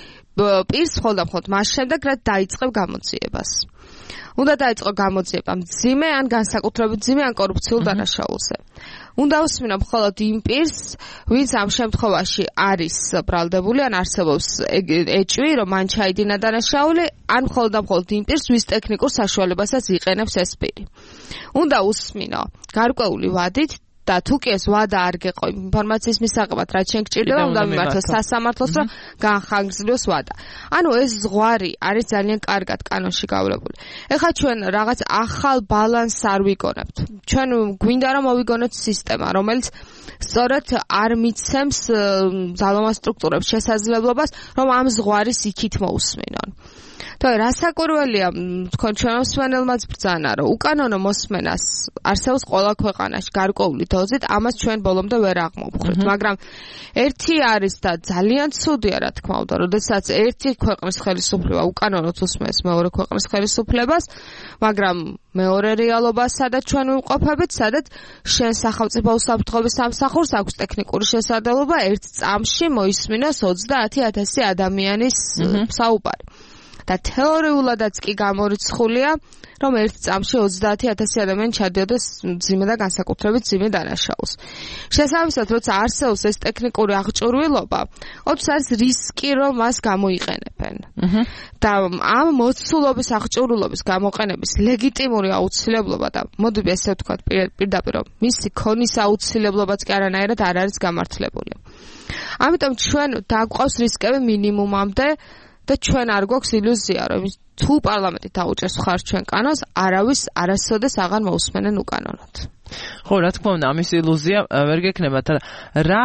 პირს მხოლოდ მხოლოდ მას შემდეგ, რაც დაიწყებ გამოძიებას. უნდა დაიწყო გამოძიება მძიმე ან განსაკუთრებით მძიმე ან კორუფციულ დანაშაულზე. უნდა უსმინო მხოლოდ იმ პირს, ვინც ამ შემთხვევაში არის ბრალდებული ან არსებობს ეჭვი, რომ მან ჩაიდინა დანაშაული, ან მხოლოდ და მხოლოდ იმ პირს, ვის ტექნიკურ საშუალებასაც იყენებს ეს პირი. უნდა უსმინო გარკვეული ვადით და თუ კი ეს ვადა არ გეყო ინფორმაციის მისაღებად, რაც შენ გჭირდება, უნდა მიმართოს სასამართლოს, რომ განხანგრძლივოს ვადა. ანუ ეს ზღვარი არის ძალიან კარგად კანონში გავლებული. ეხლა ჩვენ რაღაც ახალ ბალანსს არ ვიგონებთ. ჩვენ გვინდა რომ მოვიგონოთ სისტემა, რომელიც სწორედ არ მიცემს ძალოვან სტრუქტურებს შესაძლებლობას, რომ ამ ზღვარის იქით მოусმინონ. და რასაკვირველია თქვენ ჩვენ მსმენელმაც ბრძანა რომ უკანონო მოსმენას არსებობს ყველა ქვეყანაში გარკვეული დოზით ამას ჩვენ ბოლომდე ვერ აღმოვხვრით მაგრამ ერთი არის და ძალიან ცუდია რა თქმა უნდა როდესაც ერთი ქვეყნის ხელისუფლება უკანონოდ უსმენს მეორე ქვეყნის ხელისუფლებას მაგრამ მეორე რეალობა სადაც ჩვენ ვიმყოფებით სადაც შენ სახელმწიფო უსაფრთხოების სამსახურს აქვს ტექნიკური შესაძლებლობა ერთ წამში მოისმინოს ოცდაათი ათასი ადამიანის საუბარი და თეორიულადაც კი გამორიცხულია, რომ ერთ წამში ოცდაათი ათასი ადამიანი ჩადიოდეს მძიმე და განსაკუთრებით მძიმე დანაშაულს. შესაბამისად, როცა არსებობს ეს ტექნიკური აღჭურვილობა, ოც არის რისკი, რომ მას გამოიყენებენ. და ამ მოცულობის აღჭურვილობის გამოყენების ლეგიტიმური აუცილებლობა და მოდი ესე ვთქვათ პირდაპირ, რომ მისი ქონის აუცილებლობაც კი არანაირად არ არის გამართლებული. ამიტომ ჩვენ დაგვყავს რისკები მინიმუმამდე და ჩვენ არ გვაქვს ილუზია, რომ თუ პარლამენტი დაუჭერს მხარს ჩვენ კანონს, არავის არასოდეს აღარ მოусმენენ უკანონოდ. ხო, რა თქმა უნდა, ამის ილუზია ვერ გექნება, რა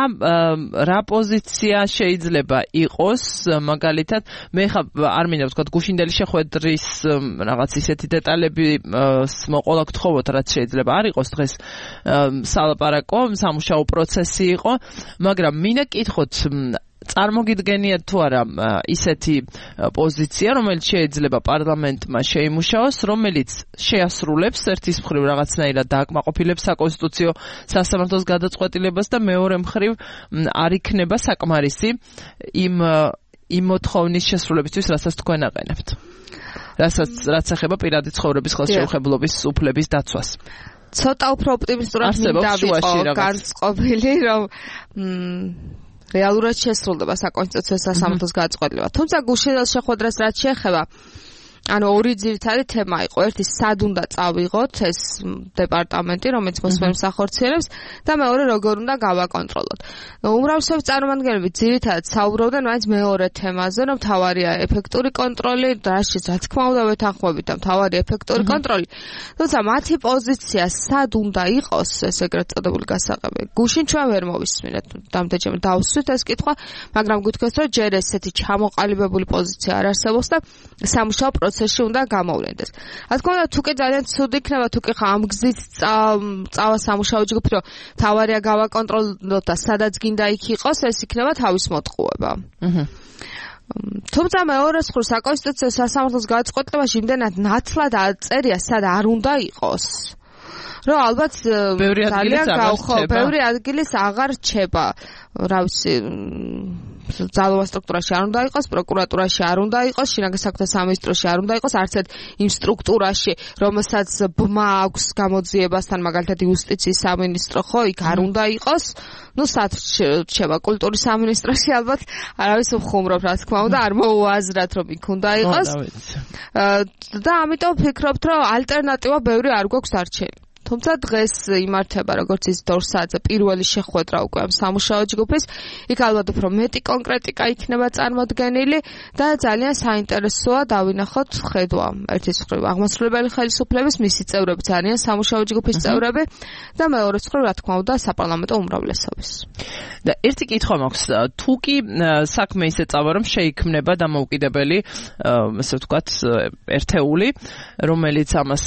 რა პოზიცია შეიძლება იყოს, მაგალითად, მე ხა არ მინდა ვთქვათ, გუშინდელი შეხვედრის რაღაც ისეთი დეტალები მოყოლა გთხოვოთ, რაც შეიძლება არ იყოს დღეს სალაპარაკო, სამუშაო პროცესი იყო, მაგრამ მინდა კითხოთ წარმოგიდგენიათ თუ არა ისეთი პოზიცია, რომელიც შეიძლება პარლამენტმა შეიმუშაოს, რომელიც შეასრულებს ერთის მხრივ რაღაცნაირად დააკმაყოფილებს საკონსტიტუციო სასამართლოს გადაწყვეტილებას და მეორე მხრივ არ იქნება საკმარისი იმ იმ მოთხოვნის შესრულებისთვის, რასაც თქვენ აყენებთ. რასაც რაც ეხება პირადი ცხოვრების ხელშეუხებლობის უფლების დაცვას. ცოტა უფრო ოპტიმისტურად მინდა ვიყო განწყობილი, რომ რეალურად შესრულდება საკონსტიტუციო სასამართლოს გადაწყვეტილება. თუმცა გუშინდელ შეხვედრას რაც შეეხება, ანუ ორი ძირითადი თემა იყო. ერთი სად უნდა წავიღოთ ეს დეპარტამენტი, რომელიც მოსმენებს ახორციელებს და მეორე როგორ უნდა გავაკონტროლოთ. უმრავლესობის წარმომადგენლები ძირითადად საუბრობდნენ მაინც მეორე თემაზე, რომ მთავარია ეფექტური კონტროლი, რაშიც რა თქმა უნდა ვეთანხმებით და მთავარი ეფექტური კონტროლი. თუმცა მათი პოზიცია სად უნდა იყოს ეს ეგრეთ წოდებული გასაღები. გუშინ ჩვენ ვერ მოვისმინეთ, დამდეჯერმე დავსვით ეს კითხვა, მაგრამ გითხრათ, რომ ჯერ ესეთი ჩამოყალიბებული პოზიცია არ არსებობს და სამუშაო პროცესში უნდა გამოვლენდეს. რა თქმა უნდა, თუ კი ძალიან ცუდი იქნება, თუ კი ხა ამ გზით წავა სამუშაო ჯგუფი, რომ თავარია გავაკონტროლოთ და სადაც გინდა იქ იყოს, ეს იქნება თავის მოტყუება. აჰა. თუმცა მეორე მხრივ საკონსტიტუციო სასამართლოს გადაწყვეტილებაში იმდენად ნათლად წერია, სად არ უნდა იყოს. რომ ალბათ ძალიან გავხო, ბევრი ადგილის აღარ რჩება. რა ვიცი, ძალოვან სტრუქტურაში არ უნდა იყოს, პროკურატურაში არ უნდა იყოს, შინაგან საქმეთა სამინისტროში არ უნდა იყოს, არც ერთ იმ სტრუქტურაში, რომელსაც ბმა აქვს გამოძიებასთან, მაგალითად იუსტიციის სამინისტრო, ხო, იქ არ უნდა იყოს. ნუ სად რჩება კულტურის სამინისტროში, ალბათ არავის უხუმრობ, რა თქმა უნდა, არ მოუაზრათ, რომ იქ უნდა იყოს. და ამიტომ ვფიქრობთ, რომ ალტერნატივა ბევრი არ გვაქვს დარჩენილი. თუმცა დღეს იმართება როგორც ის ორ საათზე პირველი შეხვედრა უკვე ამ სამუშაო ჯგუფის, იქ ალბათ უფრო მეტი კონკრეტიკა იქნება წარმოდგენილი და ძალიან საინტერესოა დავინახოთ ხედვა ერთის მხრივ აღმასრულებელი ხელისუფლების მისი წევრები ძალიან სამუშაო ჯგუფის წევრები და მეორეს მხრივ რა თქმა უნდა საპარლამენტო უმრავლესობის. და ერთი კითხვა მაქვს, თუ კი საქმე ისე წავა რომ შეიქმნება დამოუკიდებელი ასე ვთქვათ ერთეული, რომელიც ამას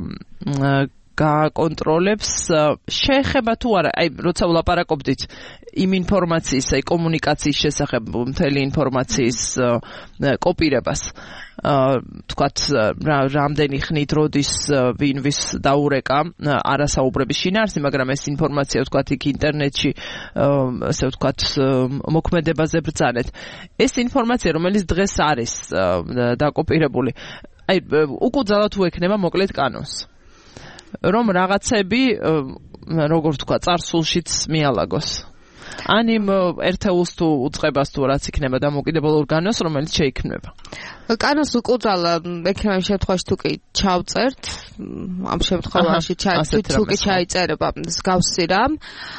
გააკონტროლებს, შეეხება თუ არა, აი, როცა ვლაპარაკობდით იმ ინფორმაციის, აი, კომუნიკაციის შესახებ, მთელი ინფორმაციის კოპირებას, თქვათ, რამდენი ხნით, როდის, ვინ ვის დაურეკა, არასაუბრების შინაარსი, მაგრამ ეს ინფორმაცია, თქვათ, იქ ინტერნეტში, ასე ვთქვათ, მოქმედებაზე ბრძანეთ. ეს ინფორმაცია, რომელიც დღეს არის დაკოპირებული, აი, უკუძალად თუ ექნება მოკლედ კანონს. რომ რაღაცები, როგორ თქვა, წარსულშიც მიალაგოს. ან იმ ერთეულს თუ უწყებას თუ რაც იქნება დამოუკიდებელ ორგანოს, რომელიც შეიქმნება. კანონს უკუძალა ექნება იმ შემთხვევაში თუ კი ჩავწერთ, ამ შემთხვევაში თუ კი ჩაიწერება მსგავსი რამ.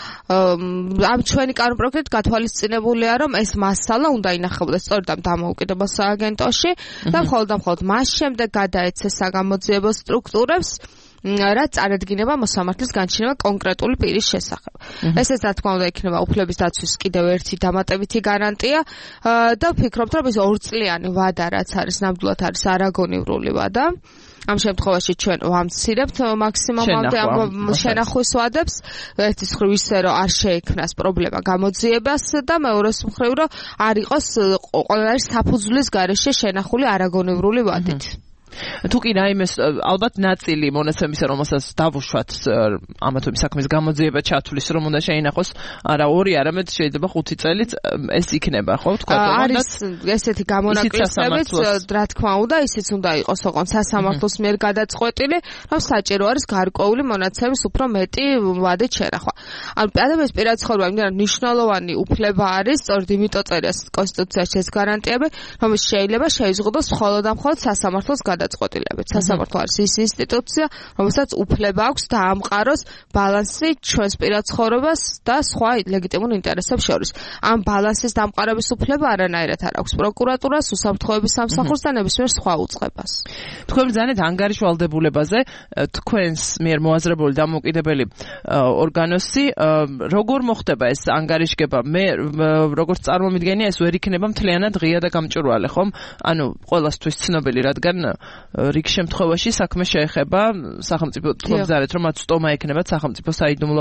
ამ ჩვენი კანონპროექტით გათვალისწინებულია, რომ ეს მასალა უნდა ინახებოდეს სწორედ ამ დამოუკიდებელ სააგენტოში და მხოლოდ და მხოლოდ მას შემდეგ გადაეცეს საგამოძიებელ სტრუქტურებს, რაც წარადგინება მოსამართლის განჩინება კონკრეტული პირის შესახებ. ესეც რა თქმა უნდა იქნება უფლების დაცვის კიდევ ერთი დამატებითი გარანტია და ვფიქრობთ, რომ ეს ორწლიანი ვადა, რაც არის ნამდვილად არის არაგონივრული ვადა. ამ შემთხვევაში ჩვენ ვამცირებთ მაქსიმუმამდე ამ შენახვის ვადებს, ერთის მხრივ ისე რომ არ შეექმნას პრობლემა გამოძიებას და მეორეს მხრივ რომ არ იყოს ყველაფერი საფუძვლის გარეშე შენახული არაგონივრული ვადით. თუ კი რაიმეს ალბათ ნაწილი მონაცემისა, რომელსაც დავუშვათ ამა თუ იმ საქმის გამოძიება ჩათვლის, რომ უნდა შეინახოს, არა ორი, არამედ შეიძლება ხუთი წელიც ეს იქნება, ხო, თქვა არის ესეთი გამონაკლისებიც, რა თქმა უნდა, ისიც უნდა იყოს ოღონდ სასამართლოს მიერ გადაწყვეტილი, რომ საჭირო არის გარკვეული მონაცემის უფრო მეტი ვადით შენახვა. ანუ ადამიანის პირადი ცხოვრება იმდენად მნიშვნელოვანი უფლება არის, სწორედ იმიტომ წერია კონსტიტუციაში ეს გარანტიები, რომელიც შეიძლება შეიზღუდოს მხოლოდ და მხოლოდ სასამართლოს გადაწყვეტილებით. სასამართლო არის ის ინსტიტუცია, რომელსაც უფლება აქვს დაამყაროს ბალანსი ჩვენს პირად ცხოვრებას და სხვა ლეგიტიმურ ინტერესებს შორის. ამ ბალანსის დამყარების უფლება არანაირად არ აქვს პროკურატურას, უსაფრთხოების სამსახურს და ნებისმიერ სხვა უწყებას. თქვენ ბრძანეთ ანგარიშვალდებულებაზე, თქვენს მიერ მოაზრებული დამოუკიდებელი ორგანოსი, როგორ მოხდება ეს ანგარიშგება? მე როგორც წარმომიდგენია, ეს ვერ იქნება მთლიანად ღია და გამჭვირვალე, ხომ? ანუ ყველასთვის ცნობილი, რადგან რიგ შემთხვევაში საქმე შეეხება სახელმწიფო თვალსაზრისით, რომ მათ სტომა ექნება სახელმწიფო საიდუმლო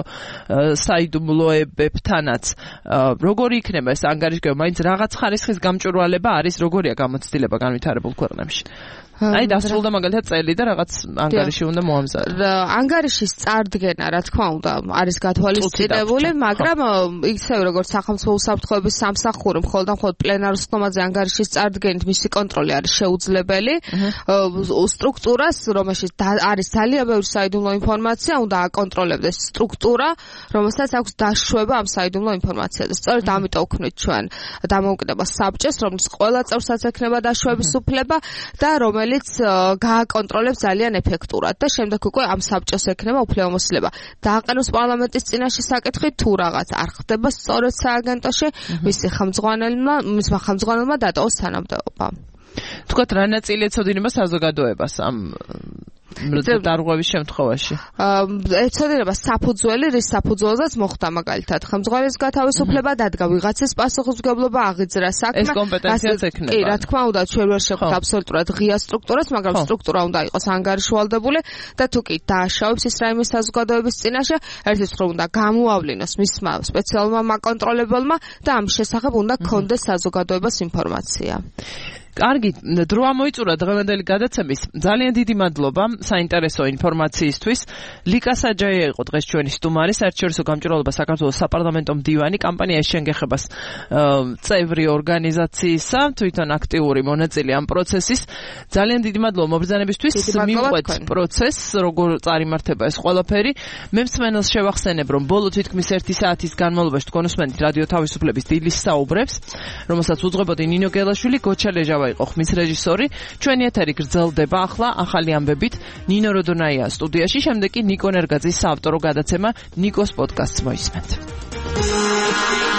საიდუმლოებებთანაც. როგორი იქნება ეს ანგარიშგება? მაინც რაღაც ხარისხის გამჭვირვალება არის, როგორია გამოცდილება განვითარებულ ქვეყნებში? აი დასრულდა მაგალითად წელი და რაღაც ანგარიში უნდა მოამზადოს. ანგარიშის წარდგენა, რა თქმა უნდა, არის გათვალისწინებული, მაგრამ ისევ როგორც სახელმწიფო უსაფრთხოების სამსახური მხოლოდ და მხოლოდ პლენარულ ხომაზე ანგარიშის წარდგენით მისი კონტროლი არის შეუძლებელი. სტრუქტურას, რომელშიც არის ძალიან ბევრი საიდუმლო ინფორმაცია, უნდა აკონტროლებდეს სტრუქტურა, რომელსაც აქვს დაშვება ამ საიდუმლო ინფორმაციაზე. სწორედ ამიტომ ვქნით ჩვენ დამოუკიდებელ საბჭოს, რომლის ყველა წევრსაც ექნება დაშვების უფლება და რომელიც რომელიც გააკონტროლებს ძალიან ეფექტურად და შემდეგ უკვე ამ საბჭოს ექნება უფლებამოსილება დააყენოს პარლამენტის წინაშე საკითხი თუ რაღაც არ ხდება სწორედ სააგენტოში მისი ხელმძღვანელმა მისმა ხელმძღვანელმა დატოვოს თანამდებობა. თქვათ რა ნაწილი ეცოდინება საზოგადოებას ამ დარღვევის შემთხვევაში? ეცოდინება საფუძველი, რის საფუძველზეც მოხდა მაგალითად ხელმძღვანელის გათავისუფლება, დადგა ვიღაცის პასუხისმგებლობა, აღიძრა საქმე. ეს კომპეტენციაც ექნება. კი, რა თქმა უნდა, ჩვენ ვერ შევხვდით აბსოლუტურად ღია სტრუქტურას, მაგრამ სტრუქტურა უნდა იყოს ანგარიშვალდებული და თუ კი დააშავებს ის რაიმე საზოგადოების წინაშე, ერთის მხრივ უნდა გამოავლინოს მისმა სპეციალურმა მაკონტროლებელმა და ამ შესახებ უნდა გქონდეს საზოგადოებას ინფორმაცია. კარგი, დრო ამოიწურა დღევანდელი გადაცემის. ძალიან დიდი მადლობა საინტერესო ინფორმაციისთვის. ლიკა საჯაია იყო დღეს ჩვენი სტუმარი, საერთაშორისო გამჭირვალობა საქართველოს საპარლამენტო მდივანი, კამპანია შენგეხებას წევრი ორგანიზაციისა, თვითონ აქტიური მონაწილე ამ პროცესის. ძალიან დიდი მადლობა მობრძანებისთვის. მივყვეთ პროცესს, როგორ წარიმართება ეს ყველაფერი. მე მსმენელს შევახსენებ, რომ ბოლო თითქმის ერთი საათის განმავლობაში თქვენ უსმენთ რადიო თავისუფლების დილის საუბრებს, რომელსაც უძღვებოდი ნინო გელაშვილი, გოჩა ლეჟავა იყო ხმის რეჟისორი. ჩვენი ეთერი გრძელდება ახლა ახალი ამბებით ნინო როდონაია სტუდიაში, შემდეგ კი ნიკო ნერგაძის საავტორო გადაცემა ნიკოს პოდკასტს მოისმენთ.